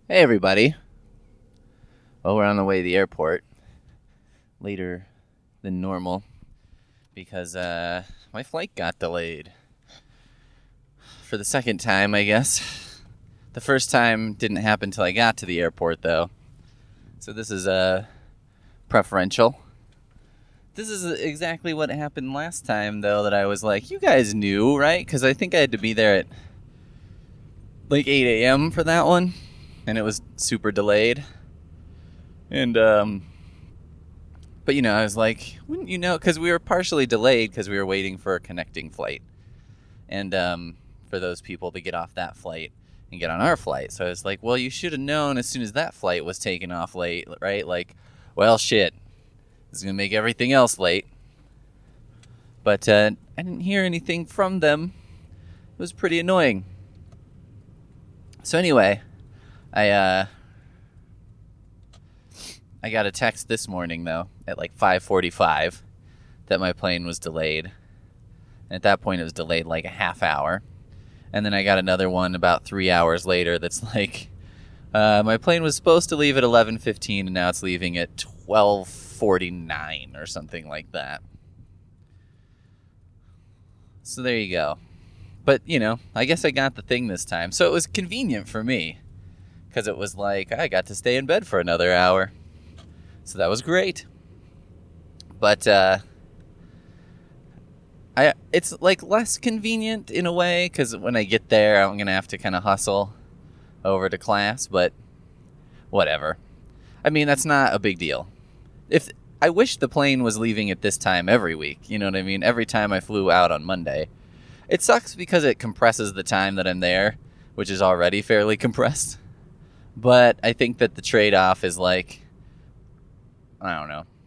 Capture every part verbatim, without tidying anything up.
Hey everybody. Well, we're on the way to the airport later than normal because uh, my flight got delayed. For the second time, I guess. The first time didn't happen till I got to the airport, though. So this is uh, preferential. This is exactly what happened last time, though, that I was like, you guys knew, right? Because I think I had to be there at like eight a.m. for that one, and it was super delayed. And, um, but, you know, I was like, wouldn't you know? Because we were partially delayed because we were waiting for a connecting flight. And um, for those people to get off that flight and get on our flight. So I was like, well, you should have known as soon as that flight was taken off late, right? Like, well, shit. This is going to make everything else late. But uh, I didn't hear anything from them. It was pretty annoying. So anyway, I, uh... I got a text this morning, though, at like five forty-five, that my plane was delayed. And at that point, it was delayed like a half hour. And then I got another one about three hours later that's like, uh, my plane was supposed to leave at eleven fifteen, and now it's leaving at twelve forty-nine or something like that. So there you go. But, you know, I guess I got the thing this time. So it was convenient for me, because it was like, I got to stay in bed for another hour. So that was great. But uh, I it's like less convenient in a way, because when I get there, I'm going to have to kind of hustle over to class, but whatever. I mean, that's not a big deal. If I wish the plane was leaving at this time every week, you know what I mean? Every time I flew out on Monday. It sucks because it compresses the time that I'm there, which is already fairly compressed. But I think that the trade-off is like, I don't know.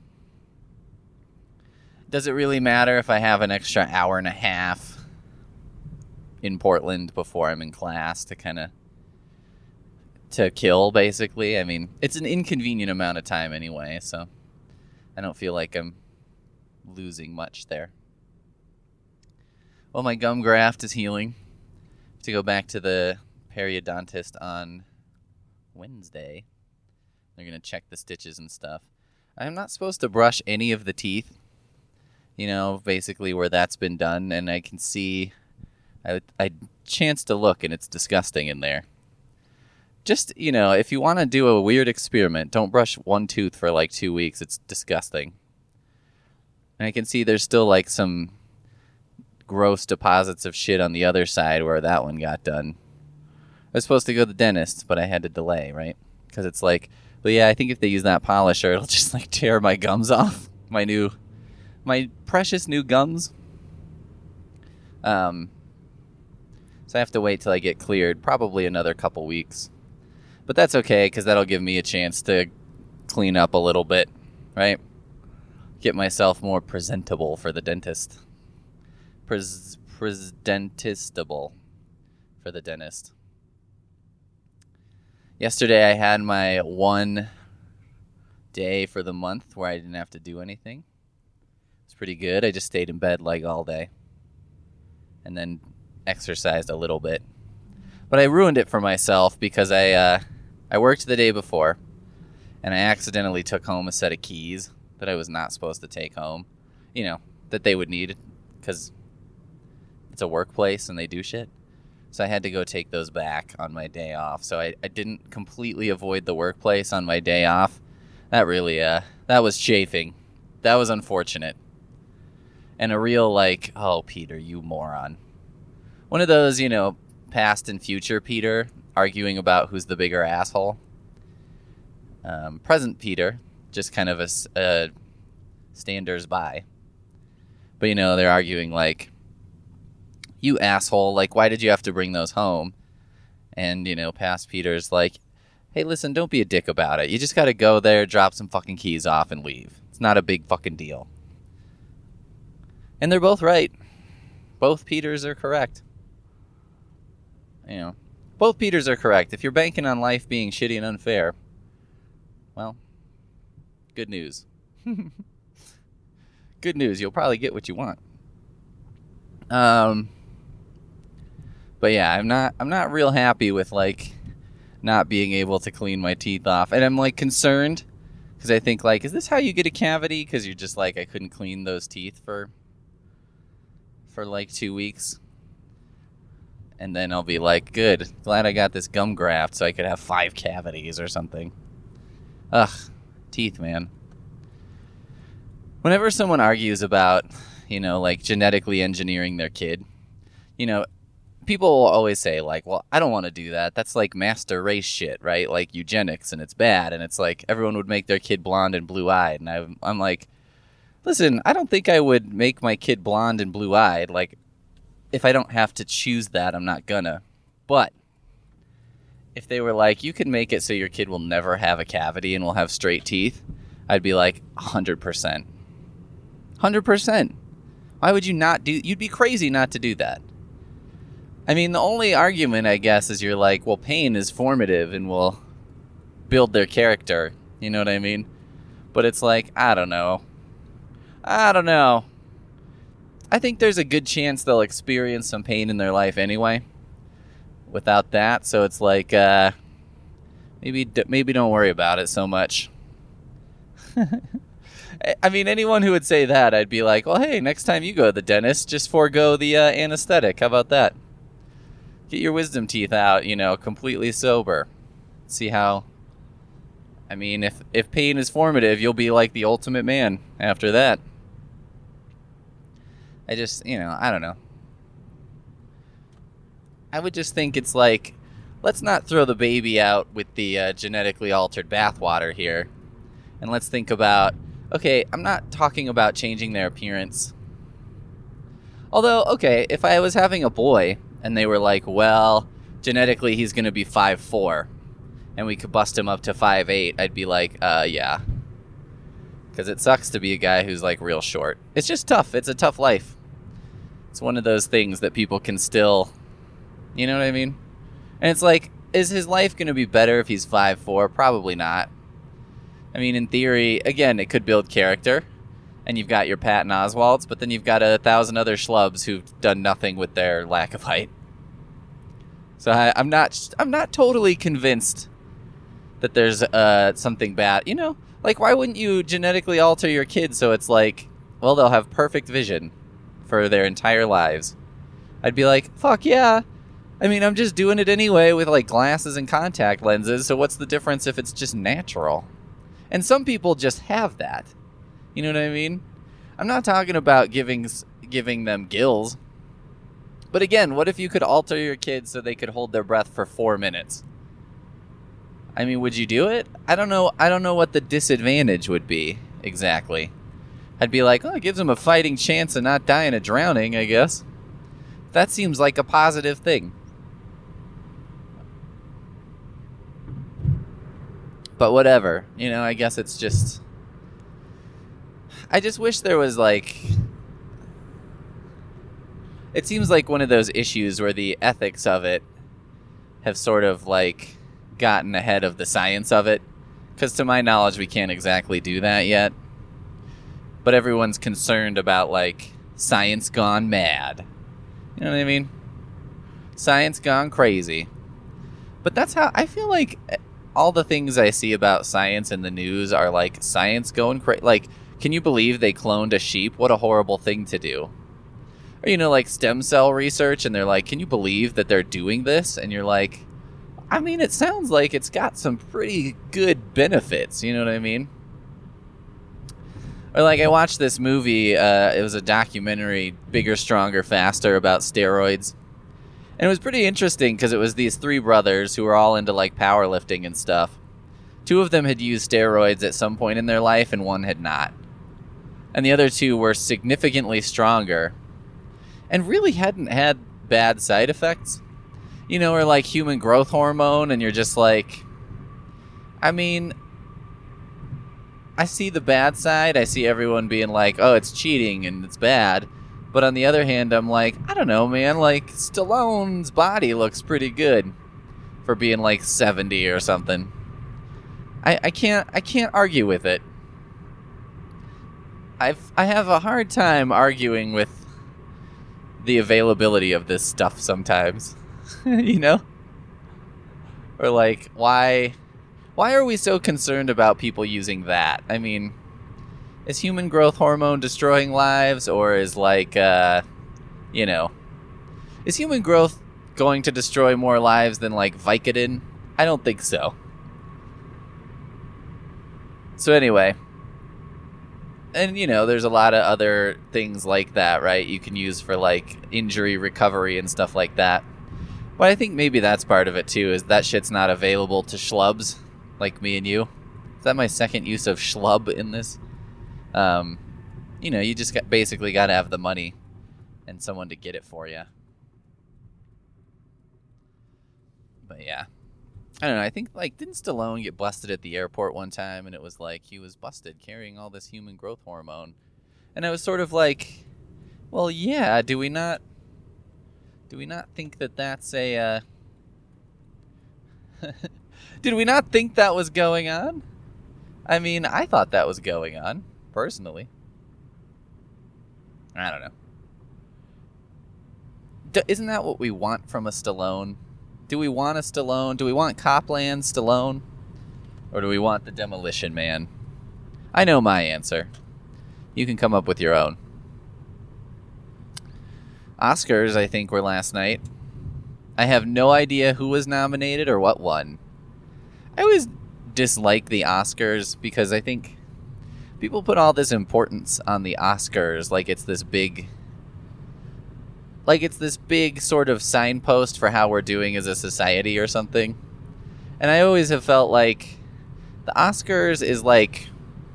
Does it really matter if I have an extra hour and a half in Portland before I'm in class to kind of to kill, basically? I mean, it's an inconvenient amount of time anyway, so I don't feel like I'm losing much there. Well, my gum graft is healing. I have to go back to the periodontist on Wednesday. They're going to check the stitches and stuff. I'm not supposed to brush any of the teeth, you know, basically where that's been done, and I can see, I, I chanced to look, and it's disgusting in there. Just, you know, if you want to do a weird experiment, don't brush one tooth for like two weeks. It's disgusting. And I can see there's still like some gross deposits of shit on the other side where that one got done. I was supposed to go to the dentist, but I had to delay, right? Because it's like, but yeah, I think if they use that polisher, it'll just like tear my gums off. My new, my precious new gums. Um, so I have to wait till I get cleared, probably another couple weeks. But that's okay, because that'll give me a chance to clean up a little bit, right? Get myself more presentable for the dentist. Pres- presentistable for the dentist. Yesterday I had my one day for the month where I didn't have to do anything. It's pretty good. I just stayed in bed like all day. And then exercised a little bit. But I ruined it for myself because I uh, I worked the day before. And I accidentally took home a set of keys that I was not supposed to take home. You know, that they would need because it's a workplace and they do shit. So I had to go take those back on my day off. So I, I didn't completely avoid the workplace on my day off. That really, uh, that was chafing. That was unfortunate. And a real, like, oh, Peter, you moron. One of those, you know, past and future Peter arguing about who's the bigger asshole. Um, present Peter, just kind of a, a standers by. But, you know, they're arguing, like, you asshole, like, why did you have to bring those home? And, you know, past Peter's like, hey, listen, don't be a dick about it. You just got to go there, drop some fucking keys off, and leave. It's not a big fucking deal. And they're both right. Both Peters are correct. You know, both Peters are correct. If you're banking on life being shitty and unfair, well, good news. Good news. You'll probably get what you want. Um... But yeah, I'm not I'm not real happy with like not being able to clean my teeth off. And I'm like concerned because I think like, is this how you get a cavity? Because you're just like, I couldn't clean those teeth for for like two weeks. And then I'll be like, good, glad I got this gum graft so I could have five cavities or something. Ugh, teeth, man. Whenever someone argues about, you know, like genetically engineering their kid, you know, people will always say like, well, I don't want to do that. That's like master race shit, right? Like eugenics, and it's bad. And it's like everyone would make their kid blonde and blue-eyed. And I'm, I'm like, listen, I don't think I would make my kid blonde and blue-eyed. Like, if I don't have to choose that, I'm not gonna. But if they were like, you can make it so your kid will never have a cavity and will have straight teeth, I'd be like, one hundred percent. one hundred percent. Why would you not do... You'd be crazy not to do that. I mean, the only argument, I guess, is you're like, well, pain is formative and will build their character. You know what I mean? But it's like, I don't know. I don't know. I think there's a good chance they'll experience some pain in their life anyway without that. So it's like, uh, maybe maybe don't worry about it so much. I mean, anyone who would say that, I'd be like, well, hey, next time you go to the dentist, just forego the uh, anesthetic. How about that? Get your wisdom teeth out, you know, completely sober. See how... I mean, if, if pain is formative, you'll be like the ultimate man after that. I just, you know, I don't know. I would just think it's like, let's not throw the baby out with the uh, genetically altered bathwater here. And let's think about, okay, I'm not talking about changing their appearance. Although, okay, if I was having a boy and they were like, well, genetically he's going to be five foot four and we could bust him up to five foot eight, I'd be like, uh, yeah. Because it sucks to be a guy who's like real short. It's just tough. It's a tough life. It's one of those things that people can still, you know what I mean? And it's like, is his life going to be better if he's five foot four? Probably not. I mean, in theory, again, it could build character. And you've got your Patton Oswalts, but then you've got a thousand other schlubs who've done nothing with their lack of height. So I, I'm not, I'm not totally convinced that there's uh, something bad. You know, like, why wouldn't you genetically alter your kids so it's like, well, they'll have perfect vision for their entire lives? I'd be like, fuck yeah. I mean, I'm just doing it anyway with like glasses and contact lenses, so what's the difference if it's just natural? And some people just have that. You know what I mean? I'm not talking about giving giving them gills. But again, what if you could alter your kids so they could hold their breath for four minutes? I mean, would you do it? I don't know. I don't know what the disadvantage would be exactly. I'd be like, oh, it gives them a fighting chance of not dying of drowning, I guess. That seems like a positive thing. But whatever. You know, I guess it's just... I just wish there was, like... It seems like one of those issues where the ethics of it have sort of, like, gotten ahead of the science of it. Because to my knowledge, we can't exactly do that yet. But everyone's concerned about, like, science gone mad. You know what I mean? Science gone crazy. But that's how... I feel like all the things I see about science in the news are, like, science going crazy. Like... Can you believe they cloned a sheep? What a horrible thing to do. Or, you know, like stem cell research, and they're like, can you believe that they're doing this? And you're like, I mean, it sounds like it's got some pretty good benefits. You know what I mean? Or like I watched this movie, uh, it was a documentary, Bigger, Stronger, Faster, about steroids. And it was pretty interesting because it was these three brothers who were all into like powerlifting and stuff. Two of them had used steroids at some point in their life and one had not. And the other two were significantly stronger and really hadn't had bad side effects. You know, or like human growth hormone, and you're just like, I mean, I see the bad side. I see everyone being like, oh, it's cheating and it's bad. But on the other hand, I'm like, I don't know, man. Like, Stallone's body looks pretty good for being like seventy or something. I, I can't I can't argue with it. I've I have a hard time arguing with the availability of this stuff sometimes. You know? Or like, why why are we so concerned about people using that? I mean, is human growth hormone destroying lives, or is like, uh, you know, is human growth going to destroy more lives than like Vicodin? I don't think so. So anyway, and you know, there's a lot of other things like that, right? You can use for like injury recovery and stuff like that. But I think maybe that's part of it too, is that shit's not available to schlubs like me and you. Is that my second use of schlub in this? Um, you know, you just got, basically got to have the money and someone to get it for you. But yeah, I don't know. I think, like, didn't Stallone get busted at the airport one time? And it was like he was busted carrying all this human growth hormone. And I was sort of like, well, yeah, do we not, do we not think that that's a, uh, did we not think that was going on? I mean, I thought that was going on, personally. I don't know. D- isn't that what we want from a Stallone? Do we want a Stallone? Do we want Copland Stallone? Or do we want the Demolition Man? I know my answer. You can come up with your own. Oscars, I think, were last night. I have no idea who was nominated or what won. I always dislike the Oscars because I think people put all this importance on the Oscars like it's this big... Like it's this big sort of signpost for how we're doing as a society or something. And I always have felt like the Oscars is like...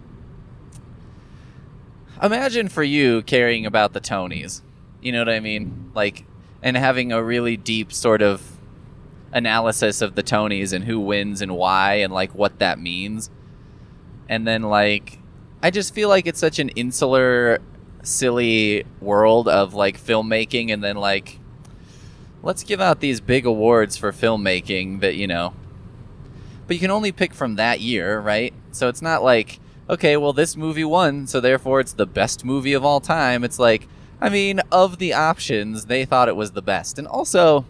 Imagine for you caring about the Tonys. You know what I mean? Like, and having a really deep sort of analysis of the Tonys and who wins and why and like what that means. And then like, I just feel like it's such an insular... silly world of like filmmaking, and then like let's give out these big awards for filmmaking that, you know, but you can only pick from that year, right? So it's not like, okay, well, this movie won, so therefore it's the best movie of all time. It's like, I mean, of the options, they thought it was the best. And also,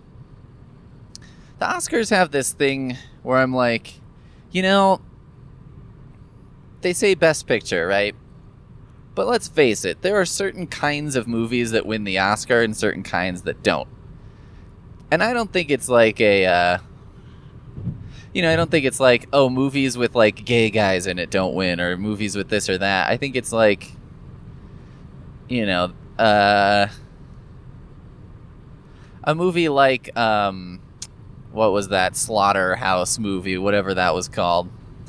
the Oscars have this thing where I'm like, you know, they say best picture, right? But let's face it, there are certain kinds of movies that win the Oscar and certain kinds that don't. And I don't think it's like a, uh, you know, I don't think it's like, oh, movies with like gay guys in it don't win, or movies with this or that. I think it's like, you know, uh, a movie like, um, what was that Slaughterhouse movie, whatever that was called.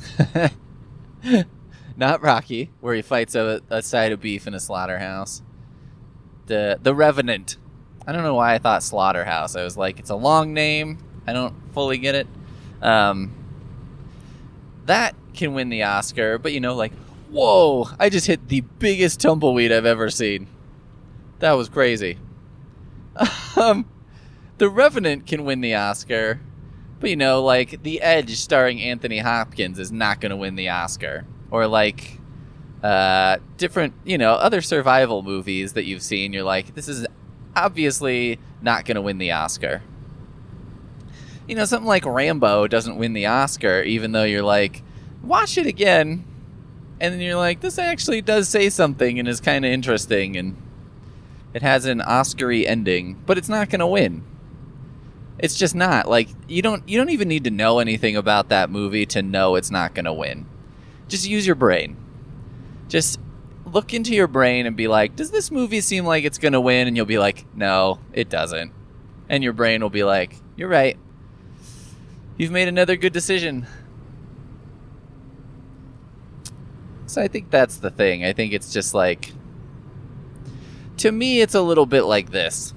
Not Rocky, where he fights a, a side of beef in a slaughterhouse. The The Revenant. I don't know why I thought Slaughterhouse. I was like, it's a long name. I don't fully get it. Um, that can win the Oscar, but you know, like, whoa, I just hit the biggest tumbleweed I've ever seen. That was crazy. um, The Revenant can win the Oscar, but you know, like, The Edge starring Anthony Hopkins is not going to win the Oscar. Or like uh, different, you know, other survival movies that you've seen. You're like, this is obviously not going to win the Oscar. You know, something like Rambo doesn't win the Oscar, even though you're like, watch it again. And then you're like, this actually does say something and is kind of interesting. And it has an Oscar-y ending, but it's not going to win. It's just not. Like, you don't, you don't even need to know anything about that movie to know it's not going to win. Just use your brain. Just look into your brain and be like, does this movie seem like it's going to win? And you'll be like, no, it doesn't. And your brain will be like, you're right. You've made another good decision. So I think that's the thing. I think it's just like, to me, it's a little bit like this.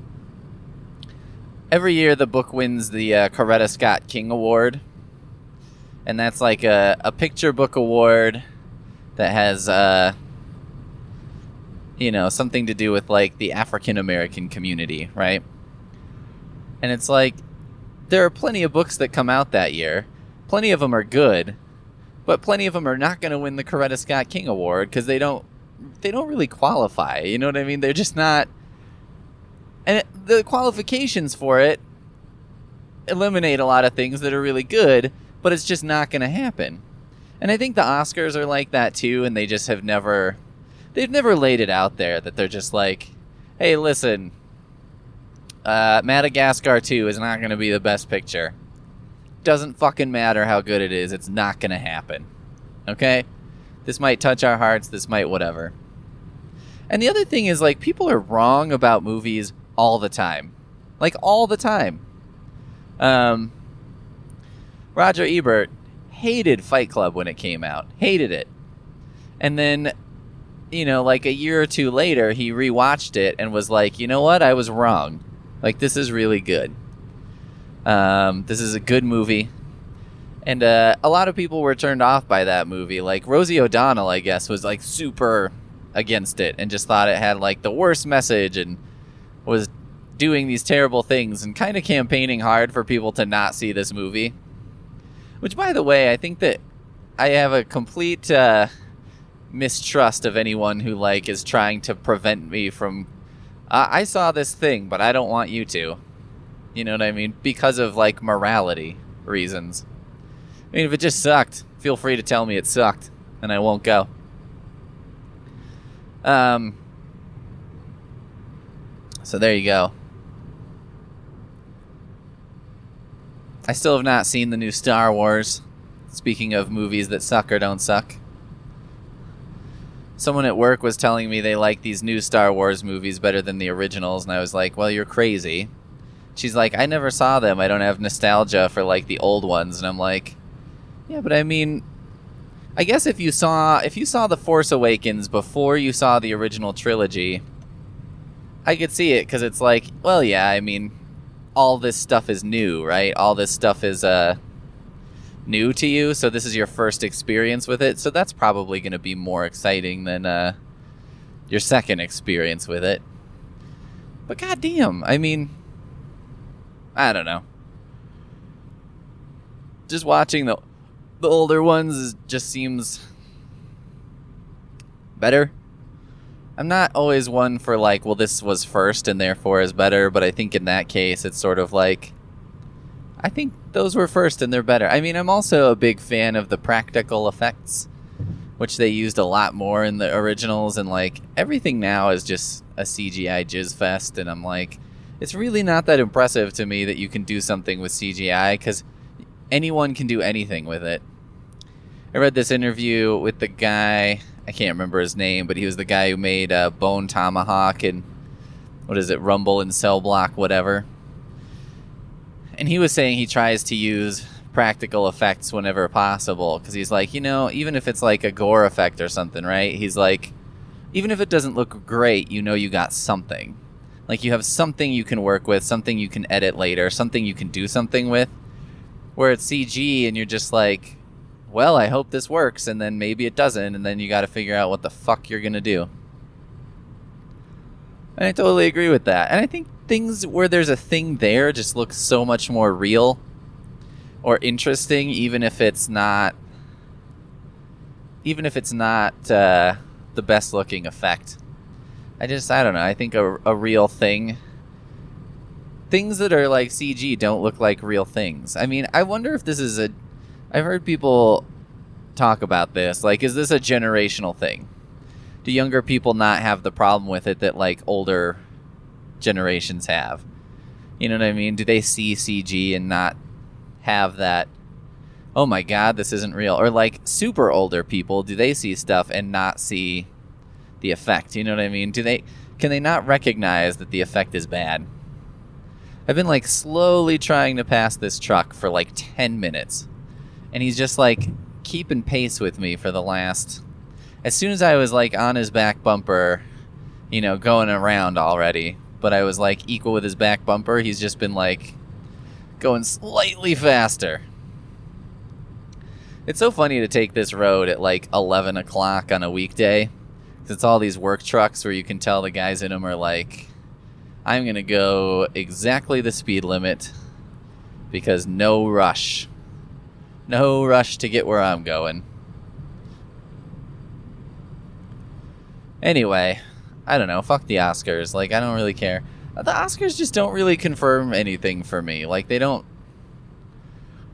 Every year the book wins the uh, Coretta Scott King Award. And that's like a, a picture book award that has, uh, you know, something to do with like the African American community, right? And it's like, there are plenty of books that come out that year. Plenty of them are good, but plenty of them are not going to win the Coretta Scott King Award because they don't, they don't really qualify. You know what I mean? They're just not. And it, the qualifications for it eliminate a lot of things that are really good, but it's just not going to happen. And I think the Oscars are like that too, and they just have never, they've never laid it out there that they're just like, hey, listen, uh, Madagascar two is not going to be the best picture. Doesn't fucking matter how good it is, it's not going to happen. Okay? This might touch our hearts, this might whatever. And the other thing is, like, people are wrong about movies all the time. Like, all the time. Um, Roger Ebert hated Fight Club when it came out. Hated it. And then, you know, like a year or two later, he rewatched it and was like, you know what? I was wrong. Like, this is really good. Um, this is a good movie. And uh, a lot of people were turned off by that movie. Like, Rosie O'Donnell, I guess, was, like, super against it and just thought it had, like, the worst message and was doing these terrible things and kind of campaigning hard for people to not see this movie. Which, by the way, I think that I have a complete uh, mistrust of anyone who, like, is trying to prevent me from... Uh, I saw this thing, but I don't want you to. You know what I mean? Because of, like, morality reasons. I mean, if it just sucked, feel free to tell me it sucked, and I won't go. Um... So there you go. I still have not seen the new Star Wars. Speaking of movies that suck or don't suck. Someone at work was telling me they like these new Star Wars movies better than the originals, and I was like, well, you're crazy. She's like, I never saw them. I don't have nostalgia for, like, the old ones. And I'm like, yeah, but I mean, I guess if you saw if you saw The Force Awakens before you saw the original trilogy, I could see it, because it's like, well, yeah, I mean, all this stuff is new, right? All this stuff is uh, new to you, so this is your first experience with it, so that's probably going to be more exciting than uh, your second experience with it. But goddamn, I mean, I don't know. Just watching the the older ones is, just seems better. I'm not always one for, like, well, this was first and therefore is better, but I think in that case it's sort of like, I think those were first and they're better. I mean, I'm also a big fan of the practical effects, which they used a lot more in the originals, and, like, everything now is just a C G I jizz fest, and I'm like, it's really not that impressive to me that you can do something with C G I, because anyone can do anything with it. I read this interview with the guy, I can't remember his name, but he was the guy who made uh, Bone Tomahawk and, what is it, Rumble and Cell Block, whatever. And he was saying he tries to use practical effects whenever possible, because he's like, you know, even if it's like a gore effect or something, right? He's like, even if it doesn't look great, you know you got something. Like, you have something you can work with, something you can edit later, something you can do something with. Where it's C G and you're just like, well, I hope this works, and then maybe it doesn't, and then you got to figure out what the fuck you're going to do. And I totally agree with that. And I think things where there's a thing there just look so much more real or interesting, even if it's not, even if it's not uh, the best looking effect. I just, I don't know. I think a, a real thing, things that are like C G don't look like real things. I mean, I wonder if this is a, I've heard people talk about this. Like, is this a generational thing? Do younger people not have the problem with it that, like, older generations have? You know what I mean? Do they see C G and not have that, oh my god, this isn't real? Or, like, super older people, do they see stuff and not see the effect? You know what I mean? Do they, can they not recognize that the effect is bad? I've been, like, slowly trying to pass this truck for, like, ten minutes. And he's just, like, keeping pace with me for the last... As soon as I was, like, on his back bumper, you know, going around already, but I was, like, equal with his back bumper, he's just been, like, going slightly faster. It's so funny to take this road at, like, eleven o'clock on a weekday, because it's all these work trucks where you can tell the guys in them are, like, I'm going to go exactly the speed limit, because no rush. No rush to get where I'm going. Anyway, I don't know. Fuck the Oscars. Like, I don't really care. The Oscars just don't really confirm anything for me. Like, they don't...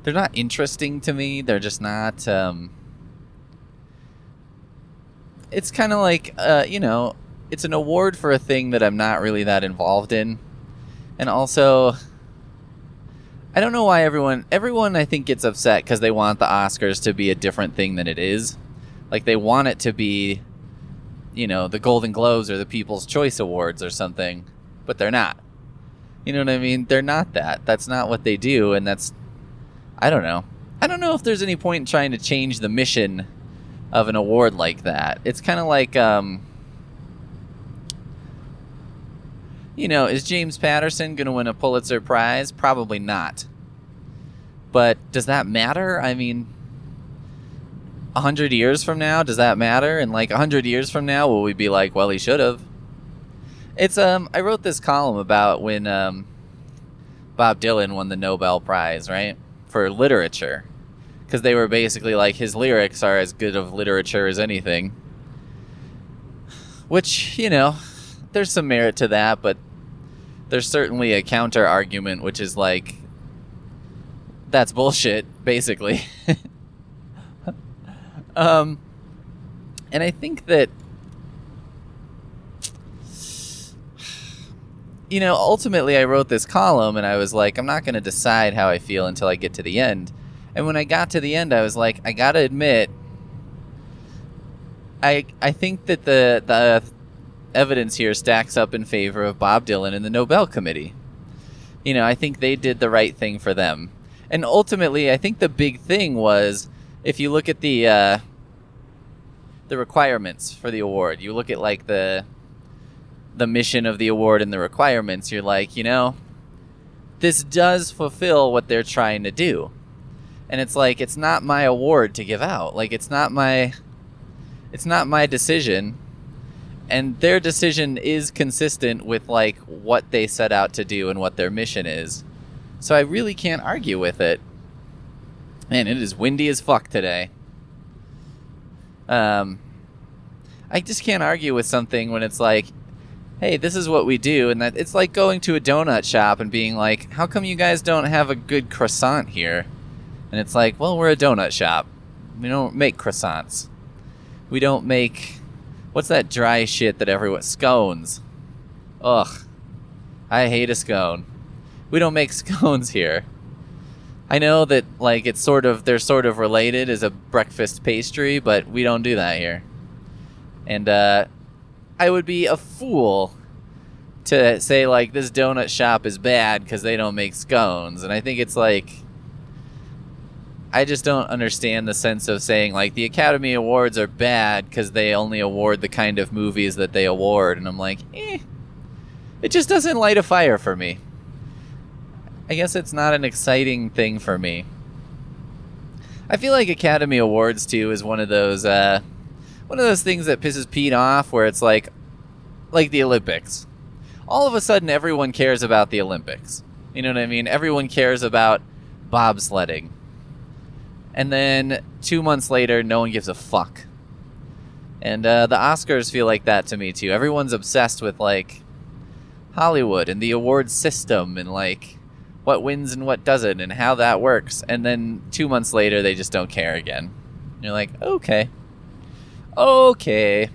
they're not interesting to me. They're just not. Um, it's kind of like, uh, you know, it's an award for a thing that I'm not really that involved in. And also, I don't know why everyone, everyone I think gets upset because they want the Oscars to be a different thing than it is. Like they want it to be, you know, the Golden Globes or the People's Choice Awards or something, but they're not. You know what I mean? They're not that. That's not what they do, and that's, I don't know. I don't know if there's any point in trying to change the mission of an award like that. It's kind of like, um, you know, is James Patterson going to win a Pulitzer Prize? Probably not. But does that matter? I mean, a hundred years from now, does that matter? And like a hundred years from now, will we be like, well, he should have? It's um, I wrote this column about when um, Bob Dylan won the Nobel Prize, right, for literature, because they were basically like his lyrics are as good of literature as anything. Which, you know, there's some merit to that, but there's certainly a counter argument, which is like, that's bullshit, basically. um, and I think that, you know, ultimately I wrote this column and I was like, I'm not going to decide how I feel until I get to the end. And when I got to the end, I was like, I got to admit, I I think that the the evidence here stacks up in favor of Bob Dylan and the Nobel Committee. You know, I think they did the right thing for them. And ultimately, I think the big thing was, if you look at the uh, the requirements for the award, you look at like the the mission of the award and the requirements, you're like, you know, this does fulfill what they're trying to do. And it's like, it's not my award to give out. Like, it's not my, it's not my decision. And their decision is consistent with like what they set out to do and what their mission is. So I really can't argue with it. Man, it is windy as fuck today. Um, I just can't argue with something when it's like, hey, this is what we do. And that it's like going to a donut shop and being like, how come you guys don't have a good croissant here? And it's like, well, we're a donut shop. We don't make croissants. We don't make, what's that dry shit that everyone, scones. Ugh. I hate a scone. We don't make scones here. I know that, like, it's sort of, they're sort of related as a breakfast pastry, but we don't do that here. And, uh, I would be a fool to say, like, this donut shop is bad because they don't make scones. And I think it's like, I just don't understand the sense of saying, like, the Academy Awards are bad because they only award the kind of movies that they award. And I'm like, eh, it just doesn't light a fire for me. I guess it's not an exciting thing for me. I feel like Academy Awards, too, is one of those, uh, one of those things that pisses Pete off, where it's like, like the Olympics. All of a sudden, everyone cares about the Olympics. You know what I mean? Everyone cares about bobsledding. And then two months later, no one gives a fuck. And uh, the Oscars feel like that to me, too. Everyone's obsessed with, like, Hollywood and the award system and, like, what wins and what doesn't and how that works. And then two months later, they just don't care again. And you're like, okay. Okay.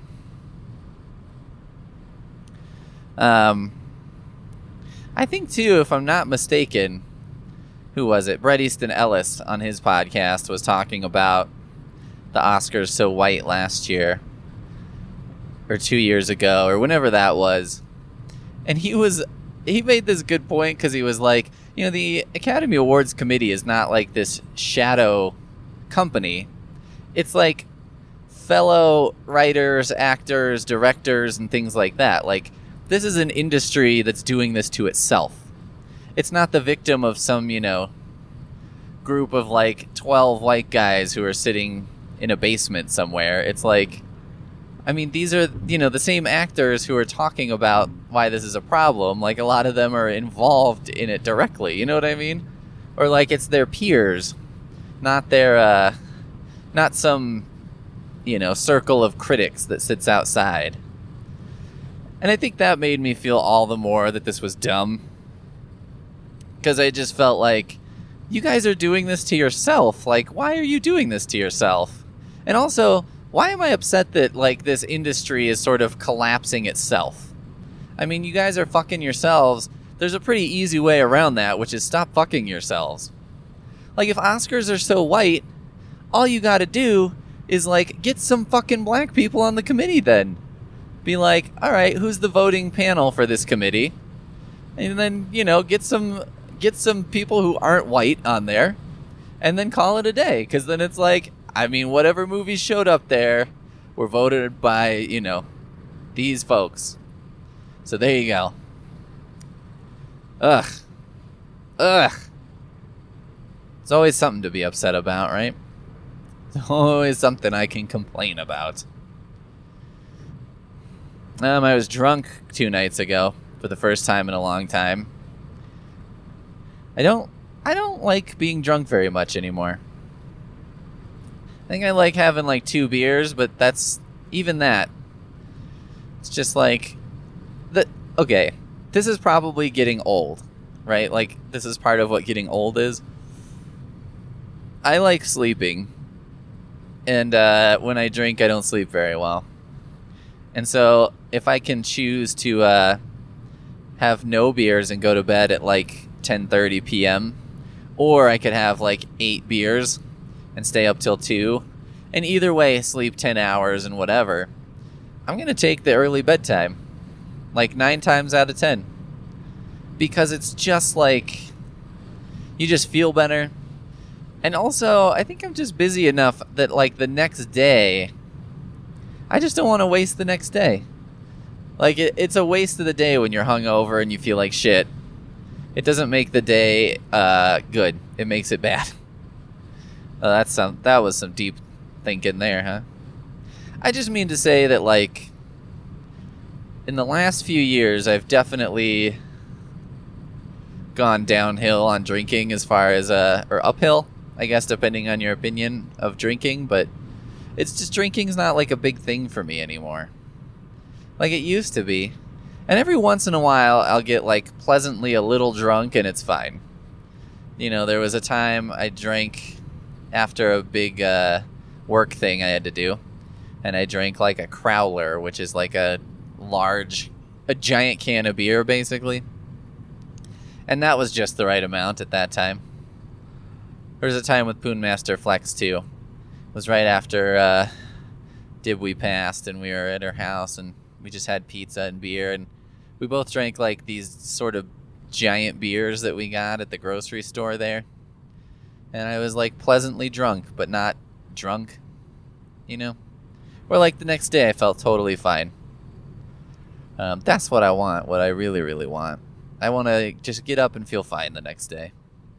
Um, I think, too, if I'm not mistaken, who was it? Bret Easton Ellis on his podcast was talking about the Oscars so white last year or two years ago or whenever that was. And he was, he made this good point because he was like, you know, the Academy Awards committee is not like this shadow company. It's like fellow writers, actors, directors, and things like that. Like, this is an industry that's doing this to itself. It's not the victim of some, you know, group of like twelve white guys who are sitting in a basement somewhere. It's like, I mean, these are, you know, the same actors who are talking about why this is a problem. Like, a lot of them are involved in it directly. You know what I mean? Or like it's their peers, not their, uh, not some, you know, circle of critics that sits outside. And I think that made me feel all the more that this was dumb. Because I just felt like you guys are doing this to yourself. Like, why are you doing this to yourself? And also, why am I upset that, like, this industry is sort of collapsing itself? I mean, you guys are fucking yourselves. There's a pretty easy way around that, which is stop fucking yourselves. Like, if Oscars are so white, all you gotta do is, like, get some fucking black people on the committee then. Be like, all right, who's the voting panel for this committee? And then, you know, get some get some people who aren't white on there, and then call it a day. Because then it's like, I mean, whatever movies showed up there were voted by, you know, these folks. So there you go. Ugh. Ugh. It's always something to be upset about, right? It's always something I can complain about. Um, I was drunk two nights ago for the first time in a long time. I don't I don't like being drunk very much anymore. I think I like having like two beers, but that's even that. It's just like the okay, this is probably getting old, right? Like this is part of what getting old is. I like sleeping. And uh, when I drink, I don't sleep very well. And so if I can choose to uh, have no beers and go to bed at like ten thirty p.m., or I could have like eight beers and stay up till two, and either way sleep ten hours and whatever, I'm going to take the early bedtime. Like nine times out of ten. Because it's just like, you just feel better. And also, I think I'm just busy enough that like the next day, I just don't want to waste the next day. Like, it, it's a waste of the day when you're hungover and you feel like shit. It doesn't make the day uh, good. It makes it bad. Uh, that's some. That was some deep thinking there, huh? I just mean to say that, like, in the last few years, I've definitely gone downhill on drinking as far as, uh, or uphill, I guess, depending on your opinion of drinking, but it's just drinking's not like a big thing for me anymore. Like it used to be. And every once in a while, I'll get like pleasantly a little drunk and it's fine. You know, there was a time I drank after a big uh, work thing I had to do. And I drank like a crowler, which is like a large, a giant can of beer, basically. And that was just the right amount at that time. There was a time with Poonmaster Flex, too. It was right after uh, Dibwe passed, and we were at her house, and we just had pizza and beer, and we both drank, like, these sort of giant beers that we got at the grocery store there. And I was, like, pleasantly drunk, but not drunk, you know? Or, like, the next day I felt totally fine. Um, that's what I want, what I really, really want. I want to just get up and feel fine the next day.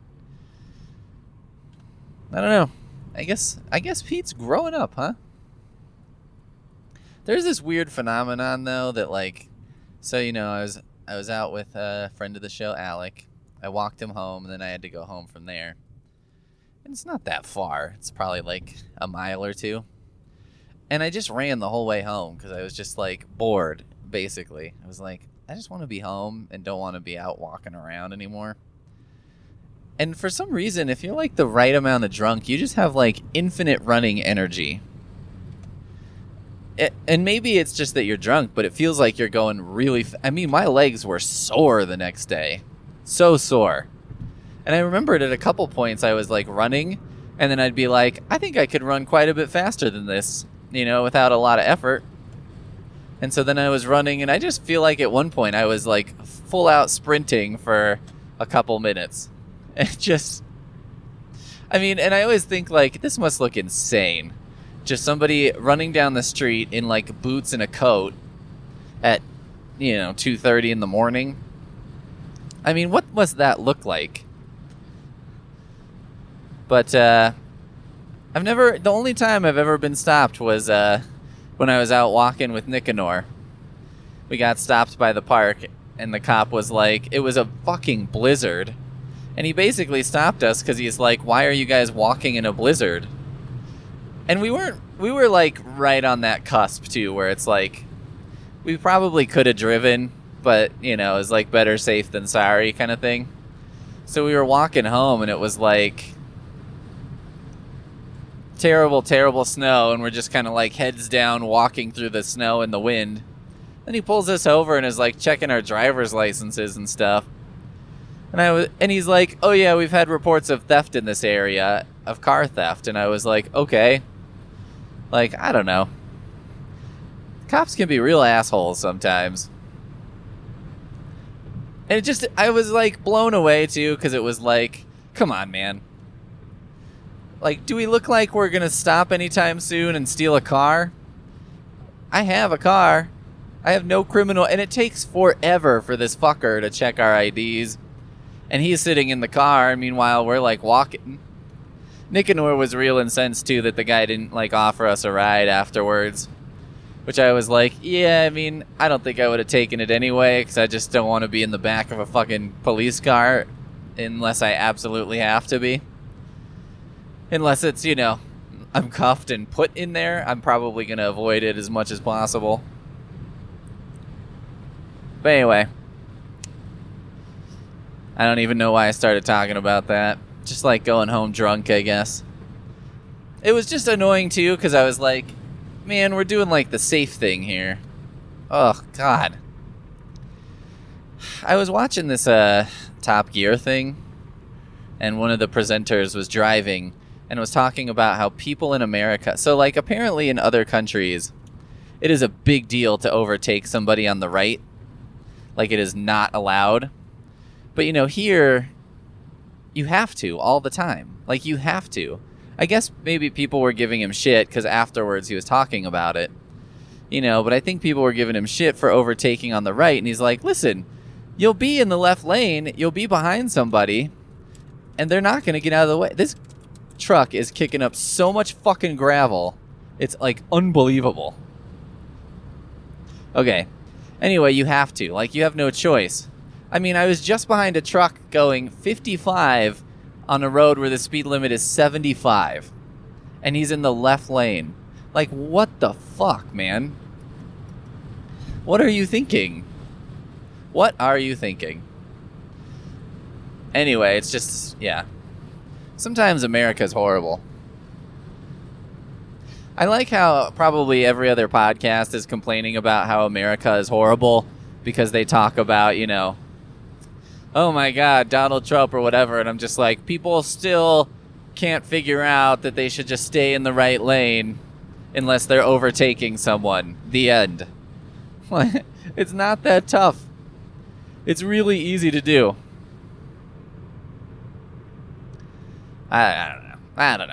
I don't know. I guess I guess Pete's growing up, huh? There's this weird phenomenon though that like, so you know, I was I was out with a friend of the show, Alec. I walked him home, and then I had to go home from there. And it's not that far. It's probably like a mile or two. And I just ran the whole way home because I was just like bored, basically. I was like, I just want to be home and don't want to be out walking around anymore. And for some reason, if you're like the right amount of drunk, you just have like infinite running energy. It, and maybe it's just that you're drunk, but it feels like you're going really... F- I mean, my legs were sore the next day. So sore. And I remembered at a couple points I was like running, and then I'd be like, I think I could run quite a bit faster than this, you know, without a lot of effort. And so then I was running, and I just feel like at one point I was like full out sprinting for a couple minutes. And just, I mean, and I always think like, this must look insane. Just somebody running down the street in like boots and a coat at, you know, two thirty in the morning. I mean, what must that look like? But uh, I've never, the only time I've ever been stopped was uh, when I was out walking with Nicanor. We got stopped by the park, and the cop was like, it was a fucking blizzard. And he basically stopped us because he's like, why are you guys walking in a blizzard? And we weren't, we were like right on that cusp too, where it's like, we probably could have driven, but, you know, it's like better safe than sorry kind of thing. So we were walking home, and it was like terrible, terrible snow, and we're just kind of like heads down walking through the snow and the wind. Then he pulls us over and is like checking our driver's licenses and stuff. And I was, and he's like, "Oh yeah, we've had reports of theft in this area, of car theft." And I was like, "Okay." Like, I don't know. Cops can be real assholes sometimes. And it just, I was like blown away too, because it was like, come on, man. Like, do we look like we're going to stop anytime soon and steal a car? I have a car. I have no criminal, and it takes forever for this fucker to check our I Ds. And he's sitting in the car, and meanwhile, we're like walking. Nicanor was real incensed too that the guy didn't like offer us a ride afterwards. Which I was like, yeah, I mean, I don't think I would have taken it anyway, because I just don't want to be in the back of a fucking police car unless I absolutely have to be. Unless it's, you know, I'm cuffed and put in there, I'm probably going to avoid it as much as possible. But anyway, I don't even know why I started talking about that. Just like going home drunk, I guess. It was just annoying too, because I was like, man, we're doing like the safe thing here. Oh, God. I was watching this uh, Top Gear thing, and one of the presenters was driving and was talking about how people in America... So, like, apparently in other countries, it is a big deal to overtake somebody on the right. Like, it is not allowed. But, you know, here, you have to all the time. Like, you have to. I guess maybe people were giving him shit because afterwards he was talking about it. You know, but I think people were giving him shit for overtaking on the right. And he's like, listen, you'll be in the left lane, you'll be behind somebody, and they're not going to get out of the way. This truck is kicking up so much fucking gravel. It's, like, unbelievable. Okay. Anyway, you have to. Like, you have no choice. I mean, I was just behind a truck going fifty-five on a road where the speed limit is seventy-five. And he's in the left lane. Like, what the fuck, man? What are you thinking? What are you thinking? Anyway, it's just, yeah. Sometimes America's horrible. I like how probably every other podcast is complaining about how America is horrible because they talk about, you know, oh my God, Donald Trump or whatever. And I'm just like, people still can't figure out that they should just stay in the right lane unless they're overtaking someone. The end. It's not that tough. It's really easy to do. I, I don't know. I don't know.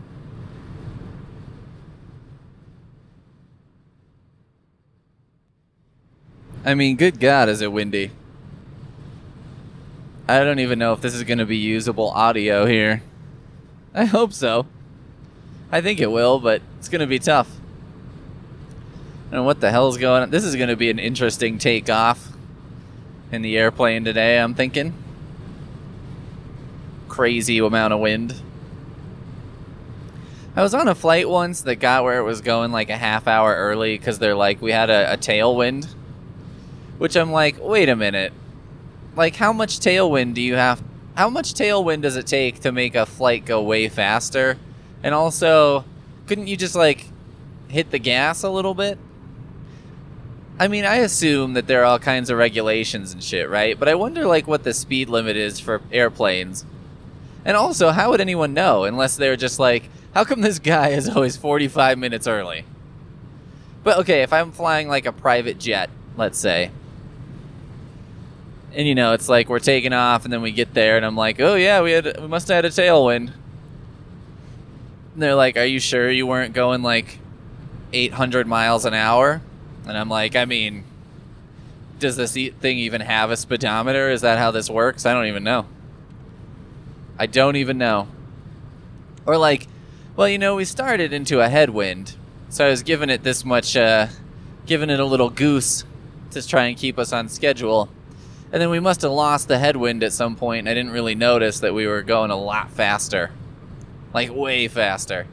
I mean, good God, is it windy? I don't even know if this is going to be usable audio here. I hope so. I think it will, but it's going to be tough. I don't know what the hell's going on. This is going to be an interesting takeoff in the airplane today, I'm thinking. Crazy amount of wind. I was on a flight once that got where it was going like a half hour early because they're like, we had a, a tailwind. Which I'm like, wait a minute. Like, how much tailwind do you have? How much tailwind does it take to make a flight go way faster? And also, couldn't you just, like, hit the gas a little bit? I mean, I assume that there are all kinds of regulations and shit, right? But I wonder, like, what the speed limit is for airplanes. And also, how would anyone know unless they're just like, how come this guy is always forty-five minutes early? But, okay, if I'm flying, like, a private jet, let's say, and, you know, it's like we're taking off, and then we get there, and I'm like, oh, yeah, we had we must have had a tailwind. And they're like, are you sure you weren't going, like, eight hundred miles an hour? And I'm like, I mean, does this e- thing even have a speedometer? Is that how this works? I don't even know. I don't even know. Or, like, well, you know, we started into a headwind, so I was giving it this much, uh, giving it a little goose to try and keep us on schedule. And then we must have lost the headwind at some point, and I didn't really notice that we were going a lot faster. Like, way faster.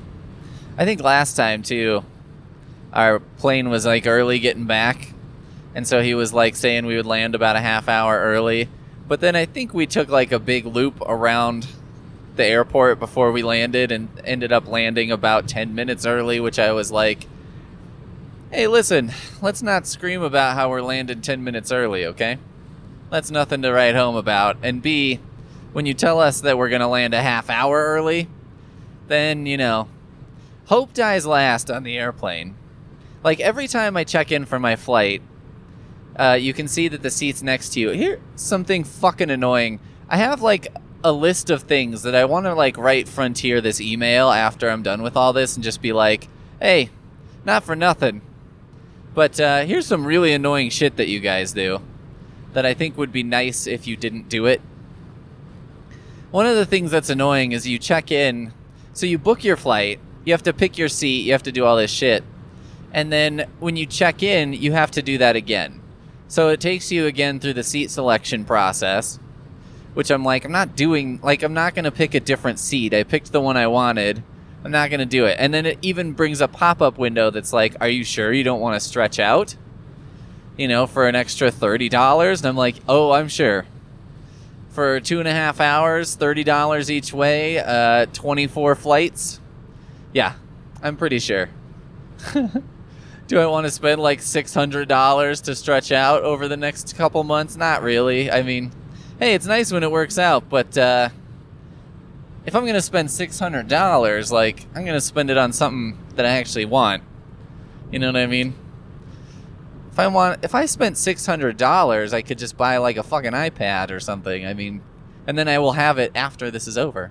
I think last time, too, our plane was, like, early getting back. And so he was like saying we would land about a half hour early. But then I think we took like a big loop around the airport before we landed and ended up landing about ten minutes early, which I was like, hey, listen, let's not scream about how we're landing ten minutes early, okay? That's nothing to write home about. And B, when you tell us that we're going to land a half hour early, then, you know, hope dies last on the airplane. Like, every time I check in for my flight, uh, you can see that the seat's next to you. Here, something fucking annoying. I have, like, a list of things that I want to, like, write Frontier this email after I'm done with all this and just be like, hey, not for nothing, but uh, here's some really annoying shit that you guys do that I think would be nice if you didn't do it. One of the things that's annoying is you check in, so you book your flight, you have to pick your seat, you have to do all this shit, and then when you check in, you have to do that again. So it takes you again through the seat selection process, which I'm like, I'm not doing, like, I'm not going to pick a different seat. I picked the one I wanted. I'm not going to do it. And then it even brings a pop-up window that's like, are you sure you don't want to stretch out? You know, for an extra thirty dollars? And I'm like, oh, I'm sure. For two and a half hours, thirty dollars each way, uh, twenty-four flights. Yeah, I'm pretty sure. Do I want to spend like six hundred dollars to stretch out over the next couple months? Not really. I mean, hey, it's nice when it works out, but uh, if I'm going to spend six hundred dollars, like, I'm going to spend it on something that I actually want. You know what I mean? If I want, if I spent six hundred dollars, I could just buy like a fucking iPad or something. I mean, and then I will have it after this is over.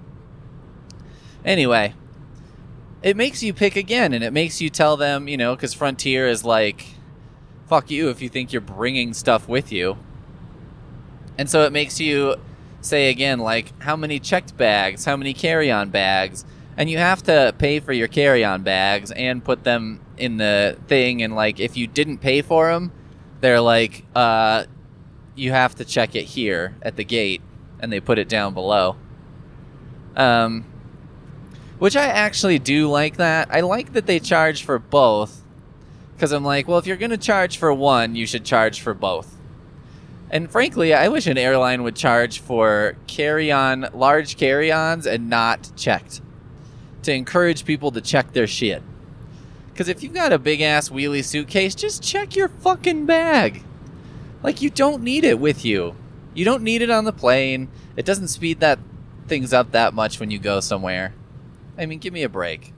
Anyway, it makes you pick again, and it makes you tell them, you know, because Frontier is like, fuck you if you think you're bringing stuff with you. And so it makes you say again, like, how many checked bags, how many carry-on bags, and you have to pay for your carry-on bags and put them in the thing, and, like, if you didn't pay for them, they're like, uh, you have to check it here at the gate, and they put it down below. Um, which I actually do like that. I like that they charge for both, because I'm like, well, if you're going to charge for one, you should charge for both. And frankly, I wish an airline would charge for carry-on, large carry-ons and not checked, to encourage people to check their shit. Because if you've got a big-ass wheelie suitcase, just check your fucking bag. Like, you don't need it with you. You don't need it on the plane. It doesn't speed that things up that much when you go somewhere. I mean, give me a break.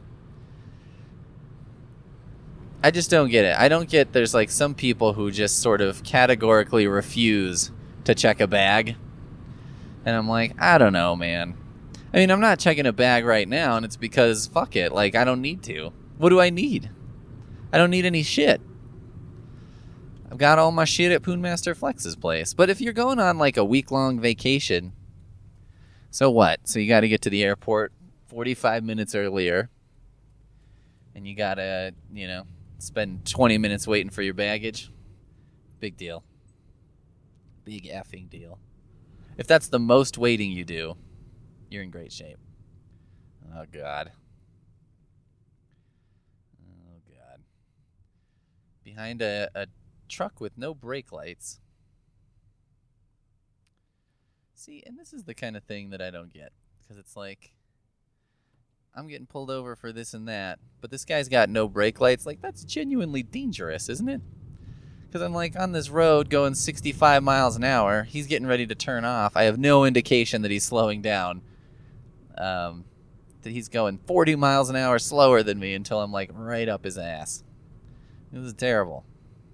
I just don't get it. I don't get there's like some people who just sort of categorically refuse to check a bag. And I'm like, I don't know, man. I mean, I'm not checking a bag right now, and it's because, fuck it, like, I don't need to. What do I need? I don't need any shit. I've got all my shit at Poonmaster Flex's place. But if you're going on, like, a week-long vacation, so what? So you got to get to the airport forty-five minutes earlier, and you got to, you know, spend twenty minutes waiting for your baggage. Big deal. Big effing deal. If that's the most waiting you do, you're in great shape. Oh, God. Oh, God. Behind a, a truck with no brake lights. See, and this is the kind of thing that I don't get. Because it's like, I'm getting pulled over for this and that, but this guy's got no brake lights. Like, that's genuinely dangerous, isn't it? Because I'm like on this road going sixty-five miles an hour. He's getting ready to turn off. I have no indication that he's slowing down. Um, that he's going forty miles an hour slower than me until I'm like right up his ass. This is terrible.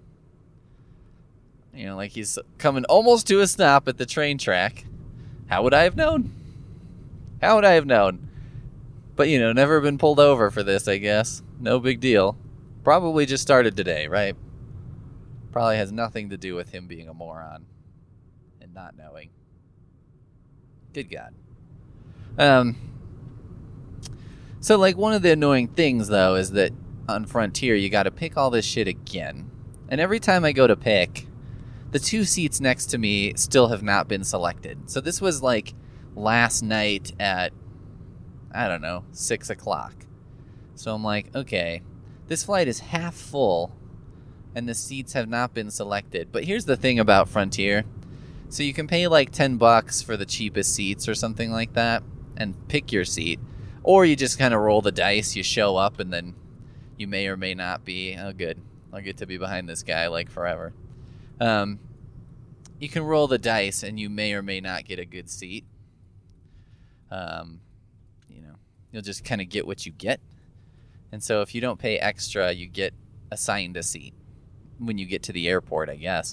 You know, like he's coming almost to a stop at the train track. How would I have known? How would I have known? But, you know, never been pulled over for this, I guess. No big deal. Probably just started today, right? Probably has nothing to do with him being a moron and not knowing. Good God. Um. So, like, one of the annoying things, though, is that on Frontier, you got to pick all this shit again. And every time I go to pick, the two seats next to me still have not been selected. So this was, like, last night at, I don't know, six o'clock. So I'm like, okay, this flight is half full, and the seats have not been selected. But here's the thing about Frontier. So you can pay like ten bucks for the cheapest seats or something like that and pick your seat. Or you just kind of roll the dice, you show up, and then you may or may not be, oh good, I'll get to be behind this guy like forever. Um, you can roll the dice and you may or may not get a good seat. Um, you know, you'll just kind of get what you get. And so if you don't pay extra, you get assigned a seat when you get to the airport, I guess.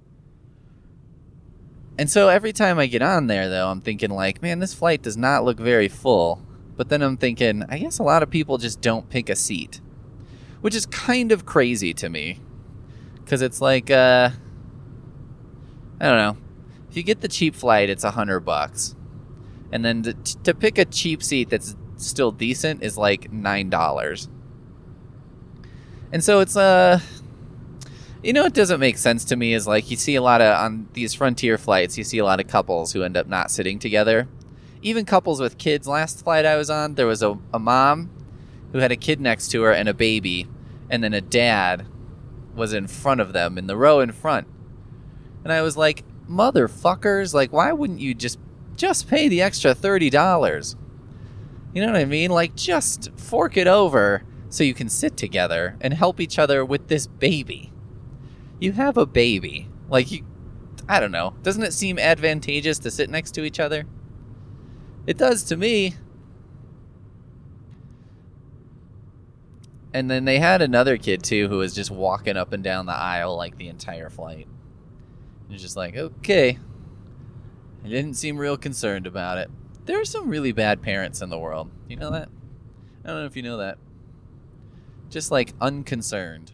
And so every time I get on there, though, I'm thinking like, man, this flight does not look very full. But then I'm thinking, I guess a lot of people just don't pick a seat, which is kind of crazy to me. Because it's like, uh, I don't know. If you get the cheap flight, it's a hundred bucks. And then to, to pick a cheap seat that's still decent is like nine dollars. And so it's, uh, you know, it doesn't make sense to me is like you see a lot of, on these Frontier flights, you see a lot of couples who end up not sitting together. Even couples with kids. Last flight I was on, there was a, a mom who had a kid next to her and a baby, and then a dad was in front of them in the row in front. And I was like, motherfuckers, like, why wouldn't you just just pay the extra thirty dollars? You know what I mean? Like, just fork it over so you can sit together and help each other with this baby. You have a baby. Like, you, I don't know. Doesn't it seem advantageous to sit next to each other? It does to me. And then they had another kid, too, who was just walking up and down the aisle, like, the entire flight. It was just like, okay. I didn't seem real concerned about it. There are some really bad parents in the world. You know that? I don't know if you know that. Just, like, unconcerned.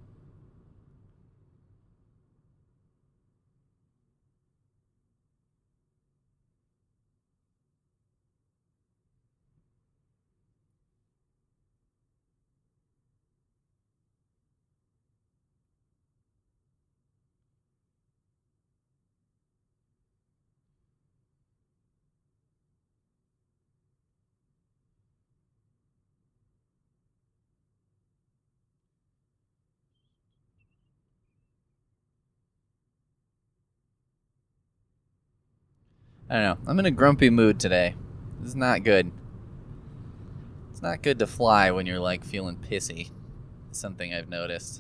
I don't know. I'm in a grumpy mood today. This is not good. It's not good to fly when you're, like, feeling pissy. Something I've noticed.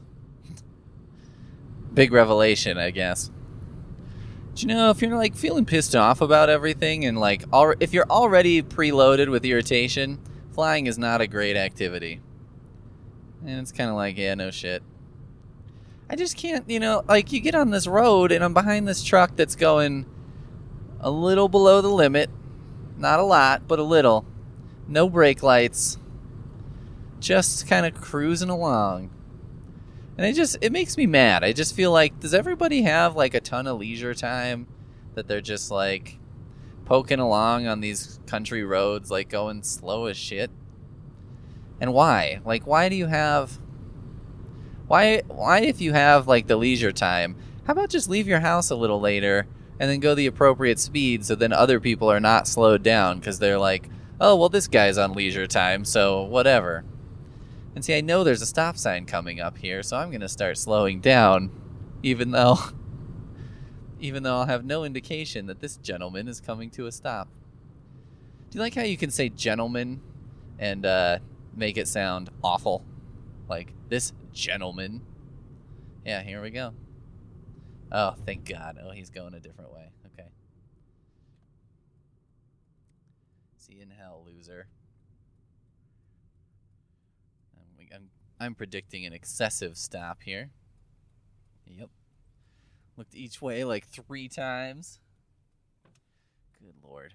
Big revelation, I guess. Do you know, if you're, like, feeling pissed off about everything and, like, al- if you're already preloaded with irritation, flying is not a great activity. And it's kind of like, yeah, no shit. I just can't, you know, like, you get on this road and I'm behind this truck that's going a little below the limit. Not a lot, but a little. No brake lights. Just kind of cruising along. And it just, it makes me mad. I just feel like, does everybody have like a ton of leisure time that they're just like poking along on these country roads, like going slow as shit? And why? Like, why do you have, why, why if you have like the leisure time, how about just leave your house a little later and then go the appropriate speed so then other people are not slowed down because they're like, oh, well, this guy's on leisure time, so whatever. And see, I know there's a stop sign coming up here, so I'm going to start slowing down, even though even though I'll have no indication that this gentleman is coming to a stop. Do you like how you can say gentleman and uh, make it sound awful? Like, this gentleman. Yeah, here we go. Oh, thank God. Oh, he's going a different way. Okay. See you in hell, loser. I'm, I'm predicting an excessive stop here. Yep. Looked each way like three times. Good Lord.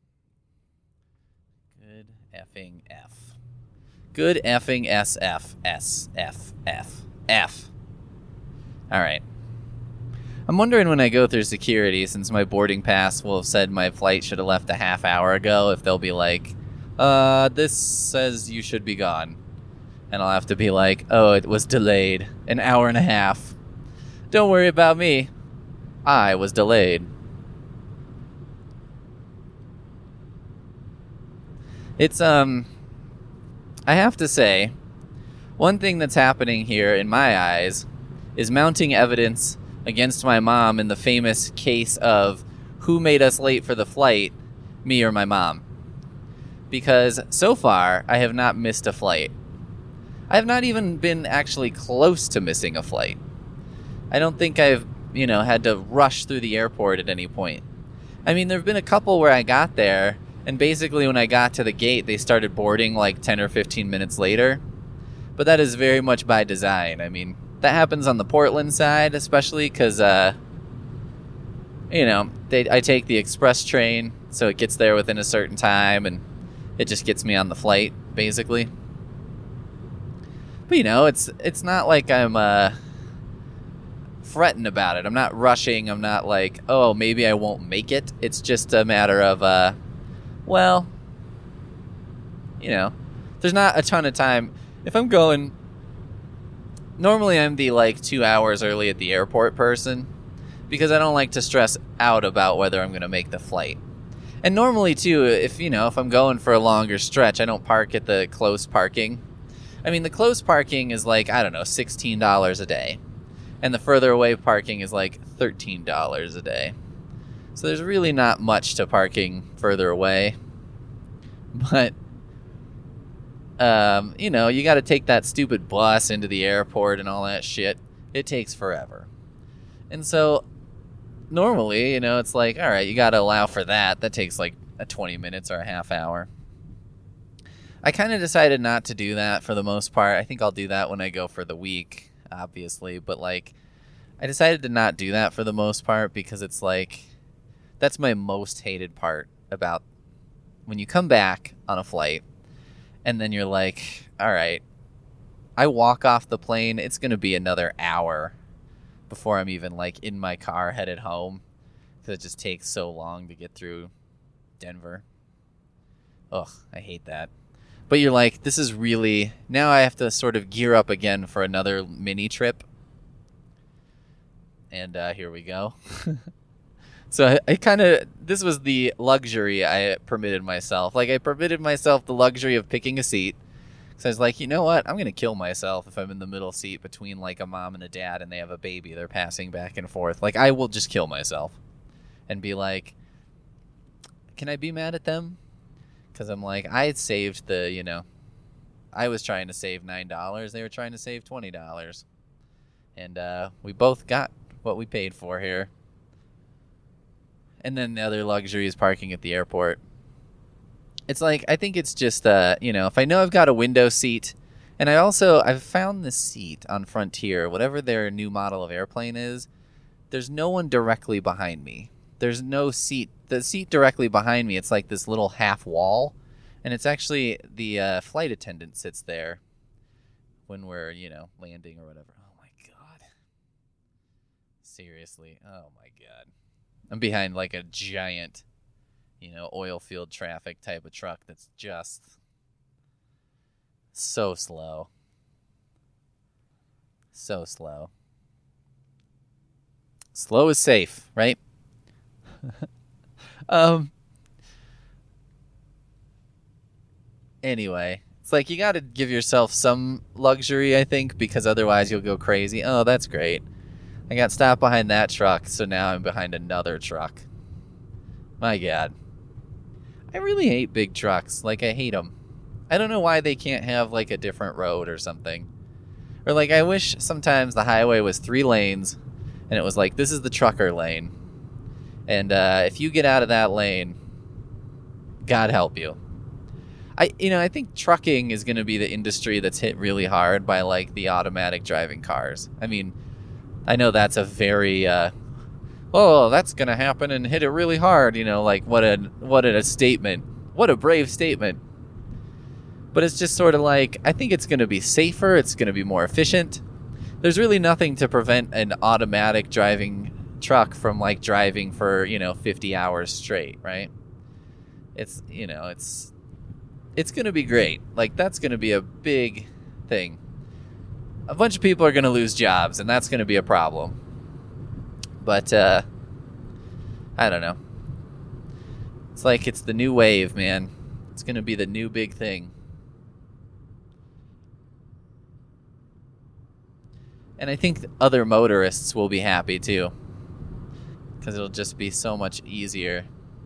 Good effing F. Good effing S F. S F F F. All right. I'm wondering when I go through security, since my boarding pass will have said my flight should have left a half hour ago, if they'll be like, uh, this says you should be gone. And I'll have to be like, oh, it was delayed. An hour and a half. Don't worry about me. I was delayed. It's, um, I have to say, one thing that's happening here in my eyes is mounting evidence against my mom in the famous case of who made us late for the flight, me or my mom. Because so far, I have not missed a flight. I have not even been actually close to missing a flight. I don't think I've, you know, had to rush through the airport at any point. I mean, there have been a couple where I got there, and basically when I got to the gate, they started boarding like ten or fifteen minutes later. But that is very much by design. I mean, that happens on the Portland side, especially because, uh, you know, they, I take the express train, so it gets there within a certain time, and it just gets me on the flight, basically. But, you know, it's it's not like I'm uh, fretting about it. I'm not rushing. I'm not like, oh, maybe I won't make it. It's just a matter of, uh, well, you know, there's not a ton of time. If I'm going, normally I'm the like two hours early at the airport person because I don't like to stress out about whether I'm going to make the flight. And normally too, if you know, if I'm going for a longer stretch, I don't park at the close parking. I mean, the close parking is like, I don't know, sixteen dollars a day. And the further away parking is like thirteen dollars a day. So there's really not much to parking further away. But Um, you know, you got to take that stupid bus into the airport and all that shit. It takes forever. And so, normally, you know, it's like, all right, you got to allow for that. That takes like a twenty minutes or a half hour. I kind of decided not to do that for the most part. I think I'll do that when I go for the week, obviously. But, like, I decided to not do that for the most part because it's like, that's my most hated part about when you come back on a flight. And then you're like, all right, I walk off the plane. It's going to be another hour before I'm even like in my car headed home because it just takes so long to get through Denver. Ugh, I hate that. But you're like, this is really, now I have to sort of gear up again for another mini trip. And uh, here we go. So I, I kind of, this was the luxury I permitted myself. Like, I permitted myself the luxury of picking a seat. So I was like, you know what? I'm going to kill myself if I'm in the middle seat between, like, a mom and a dad and they have a baby. They're passing back and forth. Like, I will just kill myself and be like, can I be mad at them? Because I'm like, I had saved the, you know, I was trying to save nine dollars. They were trying to save twenty dollars. And uh, we both got what we paid for here. And then the other luxury is parking at the airport. It's like, I think it's just, uh, you know, if I know I've got a window seat, and I also, I've found this seat on Frontier, whatever their new model of airplane is, there's no one directly behind me. There's no seat. The seat directly behind me, it's like this little half wall, and it's actually, the uh, flight attendant sits there when we're, you know, landing or whatever. Oh my God. Seriously. Oh my God. I'm behind like a giant, you know, oil field traffic type of truck that's just so slow. So slow. Slow is safe, right? um. Anyway, it's like you got to give yourself some luxury, I think, because otherwise you'll go crazy. Oh, that's great. I got stopped behind that truck, so now I'm behind another truck. My God. I really hate big trucks. Like, I hate them. I don't know why they can't have, like, a different road or something. Or, like, I wish sometimes the highway was three lanes, and it was like, this is the trucker lane. And uh, if you get out of that lane, God help you. I, you know, I think trucking is going to be the industry that's hit really hard by, like, the automatic driving cars. I mean, I know that's a very, uh, oh, that's going to happen and hit it really hard. You know, like, what a, what a statement. What a brave statement. But it's just sort of like, I think it's going to be safer. It's going to be more efficient. There's really nothing to prevent an automatic driving truck from, like, driving for, you know, fifty hours straight, right? It's, you know, it's, it's going to be great. Like, that's going to be a big thing. A bunch of people are going to lose jobs, and that's going to be a problem. But, uh, I don't know. It's like it's the new wave, man. It's going to be the new big thing. And I think other motorists will be happy too, because it'll just be so much easier.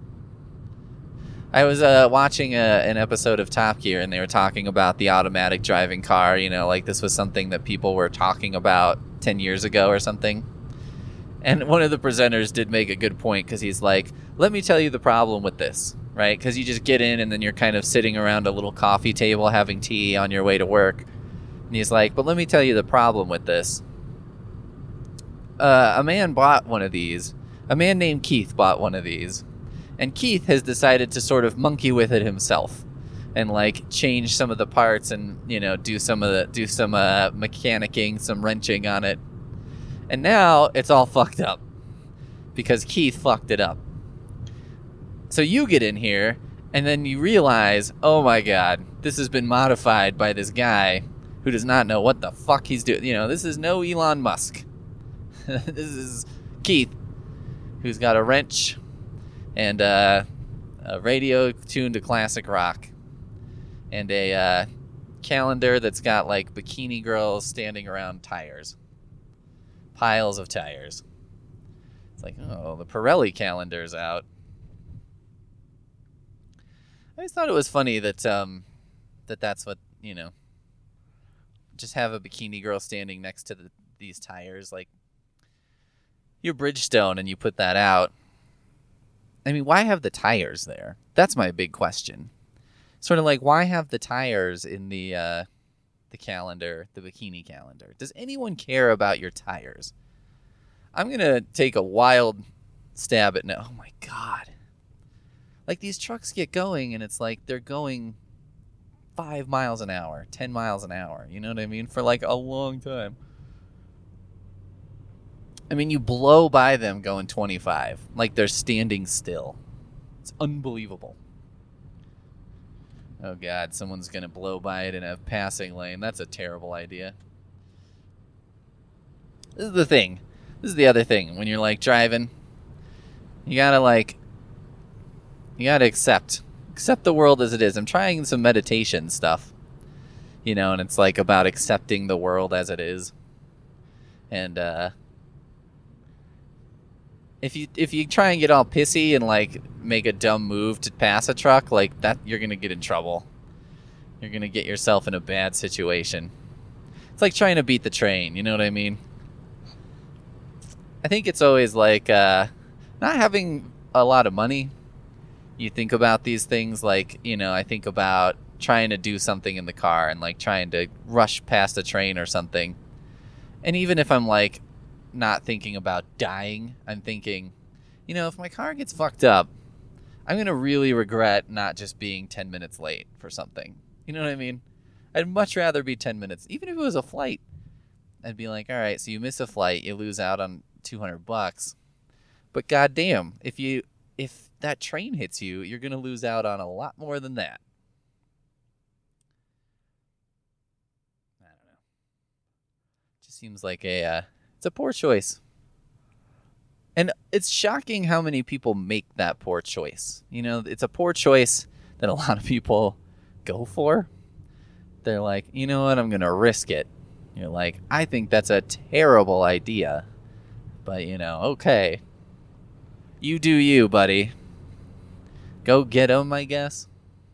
I was uh, watching a, an episode of Top Gear, and they were talking about the automatic driving car. You know, like this was something that people were talking about ten years ago or something. And one of the presenters did make a good point, because he's like, let me tell you the problem with this, right? Because you just get in and then you're kind of sitting around a little coffee table having tea on your way to work. And he's like, but let me tell you the problem with this. Uh, a man bought one of these. A man named Keith bought one of these. And Keith has decided to sort of monkey with it himself. And like change some of the parts and, you know, do some of the, do some uh, mechanicking, some wrenching on it. And now it's all fucked up. Because Keith fucked it up. So you get in here and then you realize, oh my god, this has been modified by this guy who does not know what the fuck he's doing. You know, this is no Elon Musk. This is Keith, who's got a wrench and uh, a radio tuned to classic rock and a uh, calendar that's got like bikini girls standing around tires. Piles of tires. It's like, oh, the Pirelli calendar's out. I always thought it was funny that um, that that's what, you know, just have a bikini girl standing next to the, these tires. Like, you're Bridgestone and you put that out. I mean, why have the tires there? That's my big question. Sort of like, why have the tires in the uh, the calendar, the bikini calendar? Does anyone care about your tires? I'm going to take a wild stab at no. Oh, my God. Like, these trucks get going, and it's like they're going five miles an hour, ten miles an hour. You know what I mean? For, like, a long time. I mean, you blow by them going twenty-five. Like, they're standing still. It's unbelievable. Oh, God, someone's going to blow by it in a passing lane. That's a terrible idea. This is the thing. This is the other thing. When you're, like, driving, you gotta, like... You gotta accept. Accept the world as it is. I'm trying some meditation stuff. You know, and it's like about accepting the world as it is. And uh if you if you try and get all pissy and like make a dumb move to pass a truck, like that, you're gonna get in trouble. You're gonna get yourself in a bad situation. It's like trying to beat the train, you know what I mean? I think it's always like uh not having a lot of money. You think about these things like, you know, I think about trying to do something in the car and like trying to rush past a train or something. And even if I'm like not thinking about dying, I'm thinking, you know, if my car gets fucked up, I'm going to really regret not just being ten minutes late for something. You know what I mean? I'd much rather be ten minutes, even if it was a flight. I'd be like, all right, so you miss a flight, you lose out on two hundred bucks. But goddamn, if you, if that train hits you, you're going to lose out on a lot more than that. I don't know. Just seems like a, uh, it's a poor choice. And it's shocking how many people make that poor choice. You know, it's a poor choice that a lot of people go for. They're like, you know what, I'm going to risk it. You're like, I think that's a terrible idea. But, you know, okay. You do you, buddy. Go get 'em, I guess.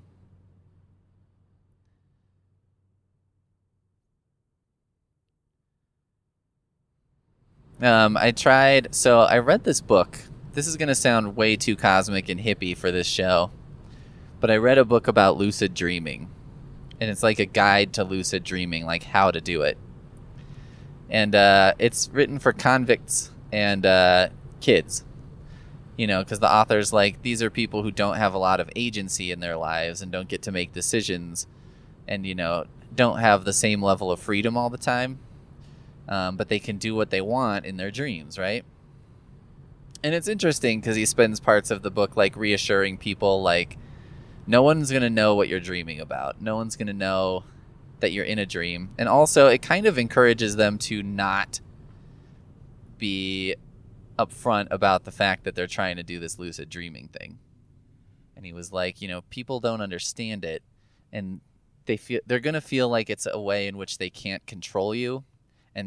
Um, I tried, so I read this book. This is going to sound way too cosmic and hippie for this show. But I read a book about lucid dreaming. And it's like a guide to lucid dreaming, like how to do it. And uh, it's written for convicts and uh, kids. You know, because the author's like, these are people who don't have a lot of agency in their lives and don't get to make decisions and, you know, don't have the same level of freedom all the time. Um, but they can do what they want in their dreams, right? And it's interesting because he spends parts of the book, like, reassuring people, like, no one's going to know what you're dreaming about. No one's going to know that you're in a dream. And also, it kind of encourages them to not be upfront about the fact that they're trying to do this lucid dreaming thing. And he was like, you know, people don't understand it, and they feel they're going to feel like it's a way in which they can't control you, and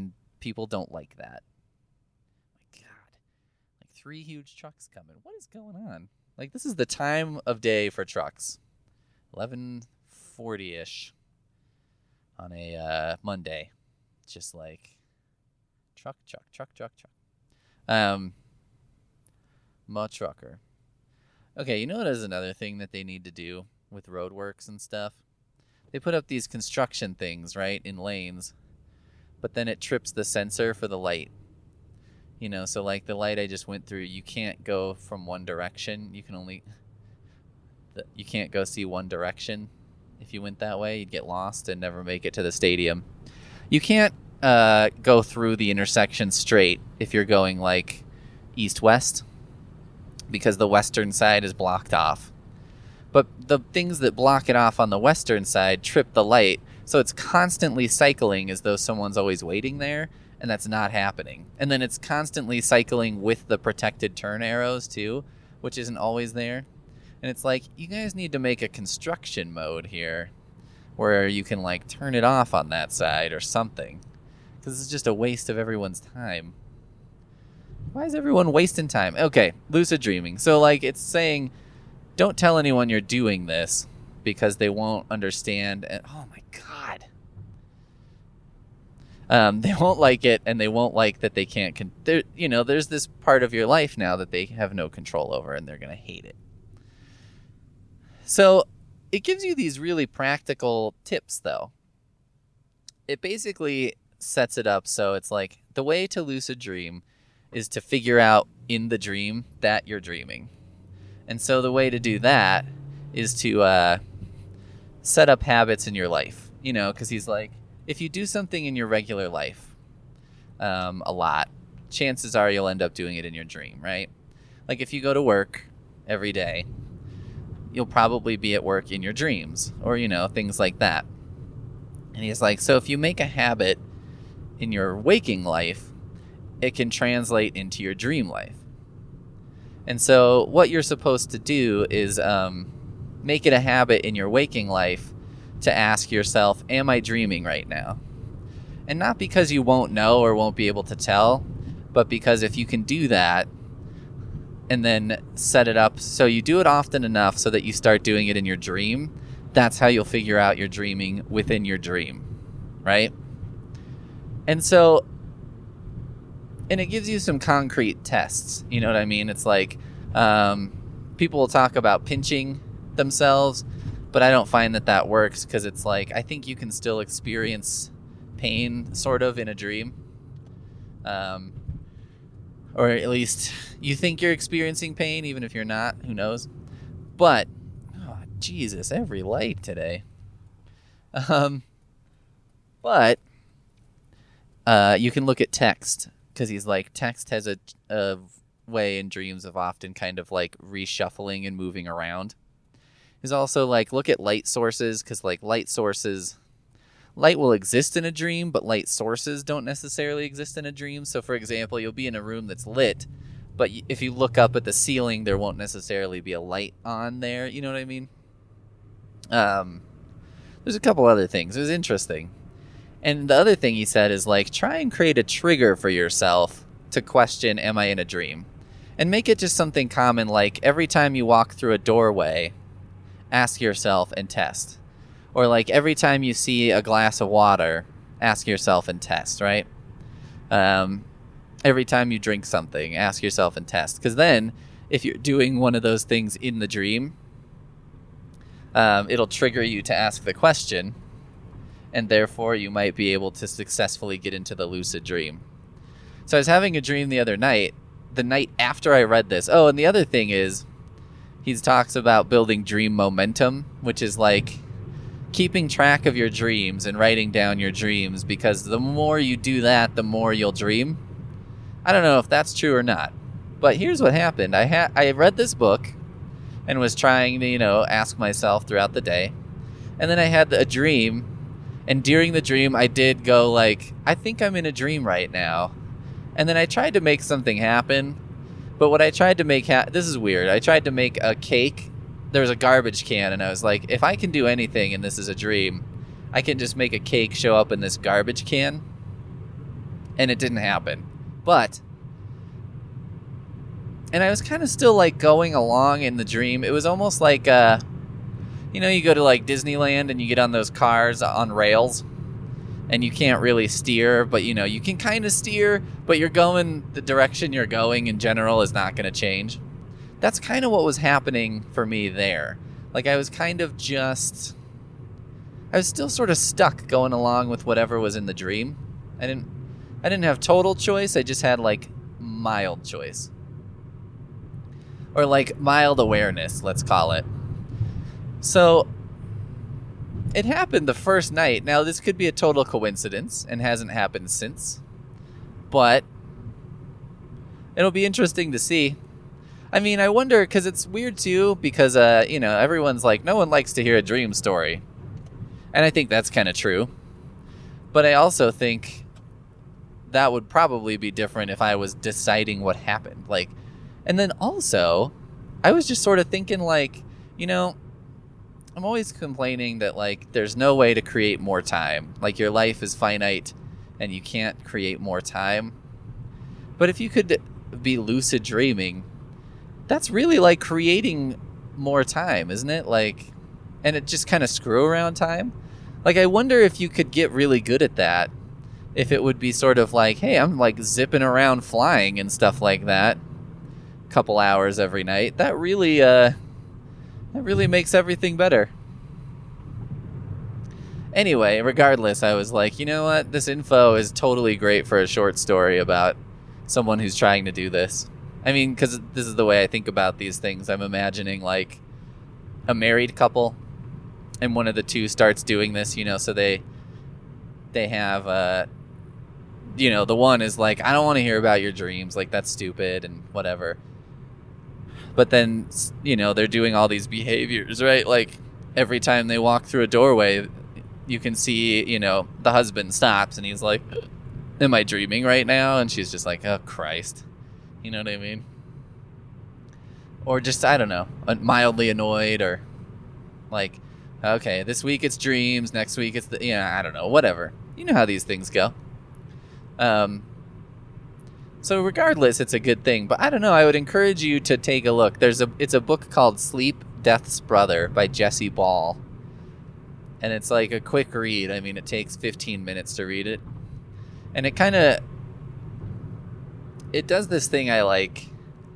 people don't like that. My God. Like three huge trucks coming. What is going on? Like, this is the time of day for trucks. eleven forty-ish on a uh, Monday. Just like truck, truck, truck, truck, truck. Um, Ma trucker. Okay, you know what is another thing that they need to do with roadworks and stuff? They put up these construction things, right, in lanes, but then it trips the sensor for the light. You know, so like the light I just went through, you can't go from one direction. You can only, you can't go see one direction. If you went that way, you'd get lost and never make it to the stadium. You can't uh, go through the intersection straight if you're going like east-west, because the western side is blocked off. But the things that block it off on the western side trip the light, so it's constantly cycling as though someone's always waiting there, and that's not happening. And then it's constantly cycling with the protected turn arrows too, which isn't always there. And it's like, you guys need to make a construction mode here where you can like turn it off on that side or something, because it's just a waste of everyone's time. Why is everyone wasting time? Okay, lucid dreaming. So like it's saying, don't tell anyone you're doing this because they won't understand. And oh my God. Um, they won't like it, and they won't like that they can't, con- you know, there's this part of your life now that they have no control over, and they're going to hate it. So it gives you these really practical tips, though. It basically sets it up so it's like the way to lucid dream is to figure out in the dream that you're dreaming. And so the way to do that is to uh, set up habits in your life, you know, because he's like, if you do something in your regular life um, a lot, chances are you'll end up doing it in your dream, right? Like if you go to work every day, you'll probably be at work in your dreams, or, you know, things like that. And he's like, so if you make a habit in your waking life, it can translate into your dream life. And so what you're supposed to do is um, make it a habit in your waking life to ask yourself, am I dreaming right now? And not because you won't know or won't be able to tell, but because if you can do that and then set it up so you do it often enough so that you start doing it in your dream, that's how you'll figure out you're dreaming within your dream, right? And so, and it gives you some concrete tests, you know what I mean? It's like, um, people will talk about pinching themselves, but I don't find that that works, because it's like, I think you can still experience pain sort of in a dream. Um, or at least you think you're experiencing pain, even if you're not, who knows? But, oh, Jesus, every light today. Um, but uh, you can look at text, because he's like, text has a, a way in dreams of often kind of like reshuffling and moving around. Is also like, look at light sources, because like light sources, light will exist in a dream, but light sources don't necessarily exist in a dream. So for example, you'll be in a room that's lit, but if you look up at the ceiling, there won't necessarily be a light on there. You know what I mean? Um, there's a couple other things. It was interesting. And the other thing he said is like, try and create a trigger for yourself to question, am I in a dream? And make it just something common, like every time you walk through a doorway, ask yourself and test. Or like every time you see a glass of water, ask yourself and test, right? Um, every time you drink something, ask yourself and test. Because then, if you're doing one of those things in the dream, um, it'll trigger you to ask the question, and therefore you might be able to successfully get into the lucid dream. So I was having a dream the other night, the night after I read this. Oh, and the other thing is, he talks about building dream momentum, which is like keeping track of your dreams and writing down your dreams, because the more you do that, the more you'll dream. I don't know if that's true or not, but here's what happened. I had I read this book and was trying to, you know, ask myself throughout the day. And then I had a dream, and during the dream I did go like, I think I'm in a dream right now. And then I tried to make something happen. But what I tried to make, ha- this is weird. I tried to make a cake. There was a garbage can, and I was like, if I can do anything and this is a dream, I can just make a cake show up in this garbage can. and it didn't happen. But, and I was kind of still like going along in the dream. It was almost like, uh, you know, you go to like Disneyland and you get on those cars on rails and you can't really steer, but you know, you can kind of steer, but you're going, the direction you're going in general is not going to change. That's kind of what was happening for me there. Like I was kind of just, I was still sort of stuck going along with whatever was in the dream. I didn't, I didn't have total choice. I just had like mild choice. Or like mild awareness, let's call it. So it happened the first night. Now this could be a total coincidence and hasn't happened since. But it'll be interesting to see. I mean, I wonder, because it's weird too, because, uh, you know, everyone's like, no one likes to hear a dream story. And I think that's kind of true. But I also think that would probably be different if I was deciding what happened. Like, and then also, I was just sort of thinking like, you know, I'm always complaining that like, there's no way to create more time. Like your life is finite and you can't create more time. But if you could be lucid dreaming, that's really like creating more time, isn't it? Like, and it just kind of screw around time. Like, I wonder if you could get really good at that. If it would be sort of like, hey, I'm like zipping around flying and stuff like that. A couple hours every night. That really, uh, that really makes everything better. Anyway, regardless, I was like, you know what? This info is totally great for a short story about someone who's trying to do this. I mean, because this is the way I think about these things. I'm imagining like a married couple and one of the two starts doing this, you know, so they they have, uh, you know, the one is like, I don't want to hear about your dreams. Like, that's stupid and whatever. But then, you know, they're doing all these behaviors, right? Like every time they walk through a doorway, you can see, you know, the husband stops and he's like, am I dreaming right now? And she's just like, oh, Christ. You know what I mean? Or just, I don't know, mildly annoyed or like, okay, this week it's dreams, next week it's the, yeah, I don't know, whatever. You know how these things go. Um, so regardless, it's a good thing. But I don't know, I would encourage you to take a look. There's a, it's a book called Sleep, Death's Brother by Jesse Ball. And it's like a quick read. I mean, it takes fifteen minutes to read it. And it kind of, it does this thing I like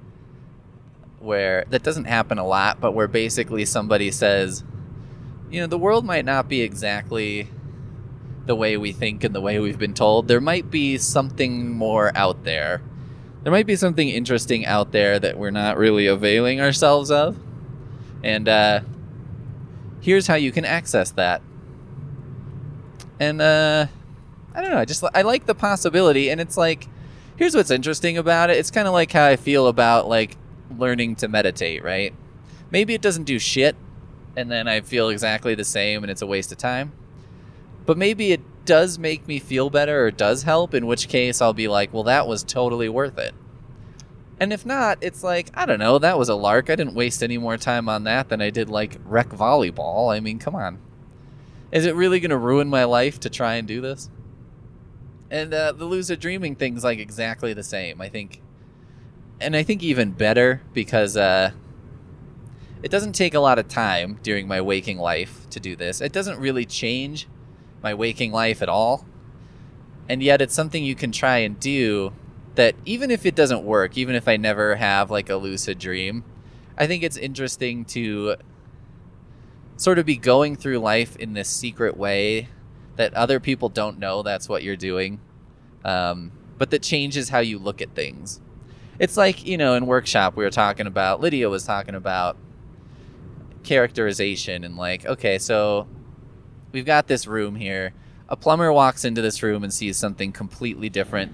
where that doesn't happen a lot, but where basically somebody says, you know, the world might not be exactly the way we think and the way we've been told. There might be something more out there. There might be something interesting out there that we're not really availing ourselves of. And uh, here's how you can access that. And uh, I don't know, I just I like the possibility, and it's like, here's what's interesting about it. It's kind of like how I feel about, like, learning to meditate, right? Maybe it doesn't do shit, and then I feel exactly the same, and it's a waste of time. But maybe it does make me feel better, or does help, in which case I'll be like, well, that was totally worth it. And if not, it's like, I don't know, that was a lark. I didn't waste any more time on that than I did, like, rec volleyball. I mean, come on. Is it really going to ruin my life to try and do this? And uh, the lucid dreaming thing's like exactly the same, I think. And I think even better because uh, it doesn't take a lot of time during my waking life to do this. It doesn't really change my waking life at all. And yet it's something you can try and do that even if it doesn't work, even if I never have like a lucid dream, I think it's interesting to sort of be going through life in this secret way that other people don't know that's what you're doing, um, but that changes how you look at things. It's like, you know, in workshop we were talking about, Lydia was talking about characterization and like, okay, so we've got this room here. A plumber walks into this room and sees something completely different.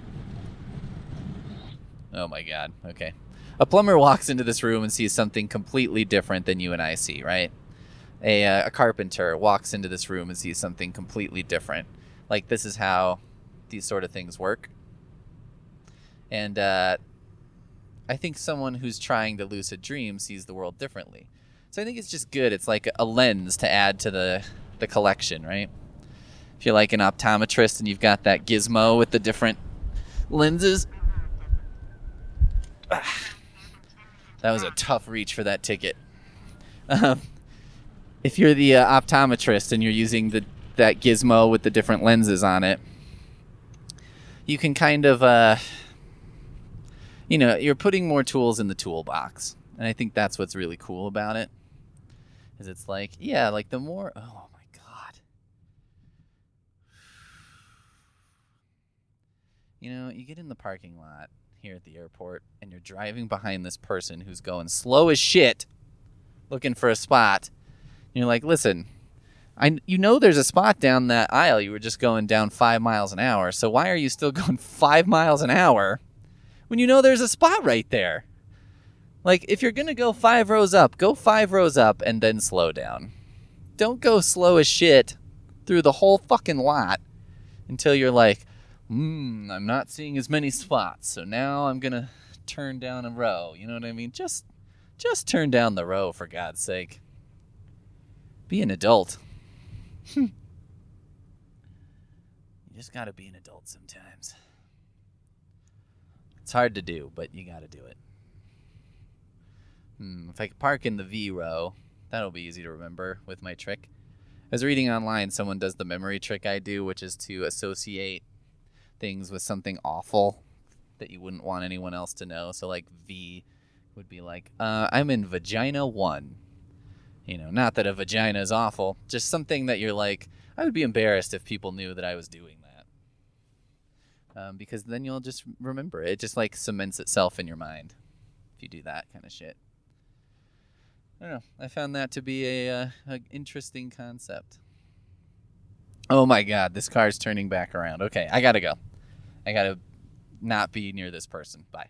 Oh my God, okay. A plumber walks into this room and sees something completely different than you and I see, right? A, uh, a carpenter walks into this room and sees something completely different. Like, this is how these sort of things work. And uh, I think someone who's trying to lucid dream sees the world differently. So I think it's just good. It's like a lens to add to the, the collection, right? If you're like an optometrist and you've got that gizmo with the different lenses. That was a tough reach for that ticket. Um, if you're the uh, optometrist and you're using the that gizmo with the different lenses on it, you can kind of, uh, you know, you're putting more tools in the toolbox. And I think that's what's really cool about it. Is it's like, yeah, like the more, oh my God. You know, you get in the parking lot here at the airport and you're driving behind this person who's going slow as shit looking for a spot. And you're like, listen, I, you know there's a spot down that aisle. You were just going down five miles an hour. So why are you still going five miles an hour when you know there's a spot right there? Like, if you're going to go five rows up, go five rows up and then slow down. Don't go slow as shit through the whole fucking lot until you're like, hmm, I'm not seeing as many spots. So now I'm going to turn down a row. You know what I mean? Just, just turn down the row, for God's sake. Be an adult. You just gotta be an adult sometimes. It's hard to do, but you gotta do it. Hmm, if I could park in the V row, that'll be easy to remember with my trick. I was reading online, someone does the memory trick I do, which is to associate things with something awful that you wouldn't want anyone else to know. So like V would be like, uh, I'm in vagina one. You know, not that a vagina is awful, just something that you're like, I would be embarrassed if people knew that I was doing that. Um, because then you'll just remember it. It just like cements itself in your mind if you do that kind of shit. I don't know. I found that to be a, uh, a interesting concept. Oh my God, this car's turning back around. Okay, I gotta go. I gotta not be near this person. Bye.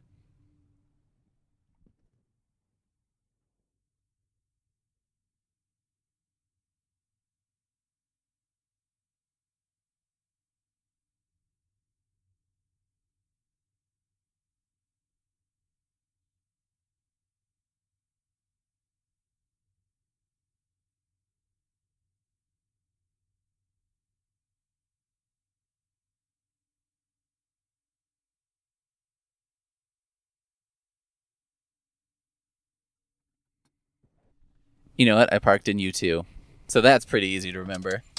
You know what? I parked in U two. So that's pretty easy to remember.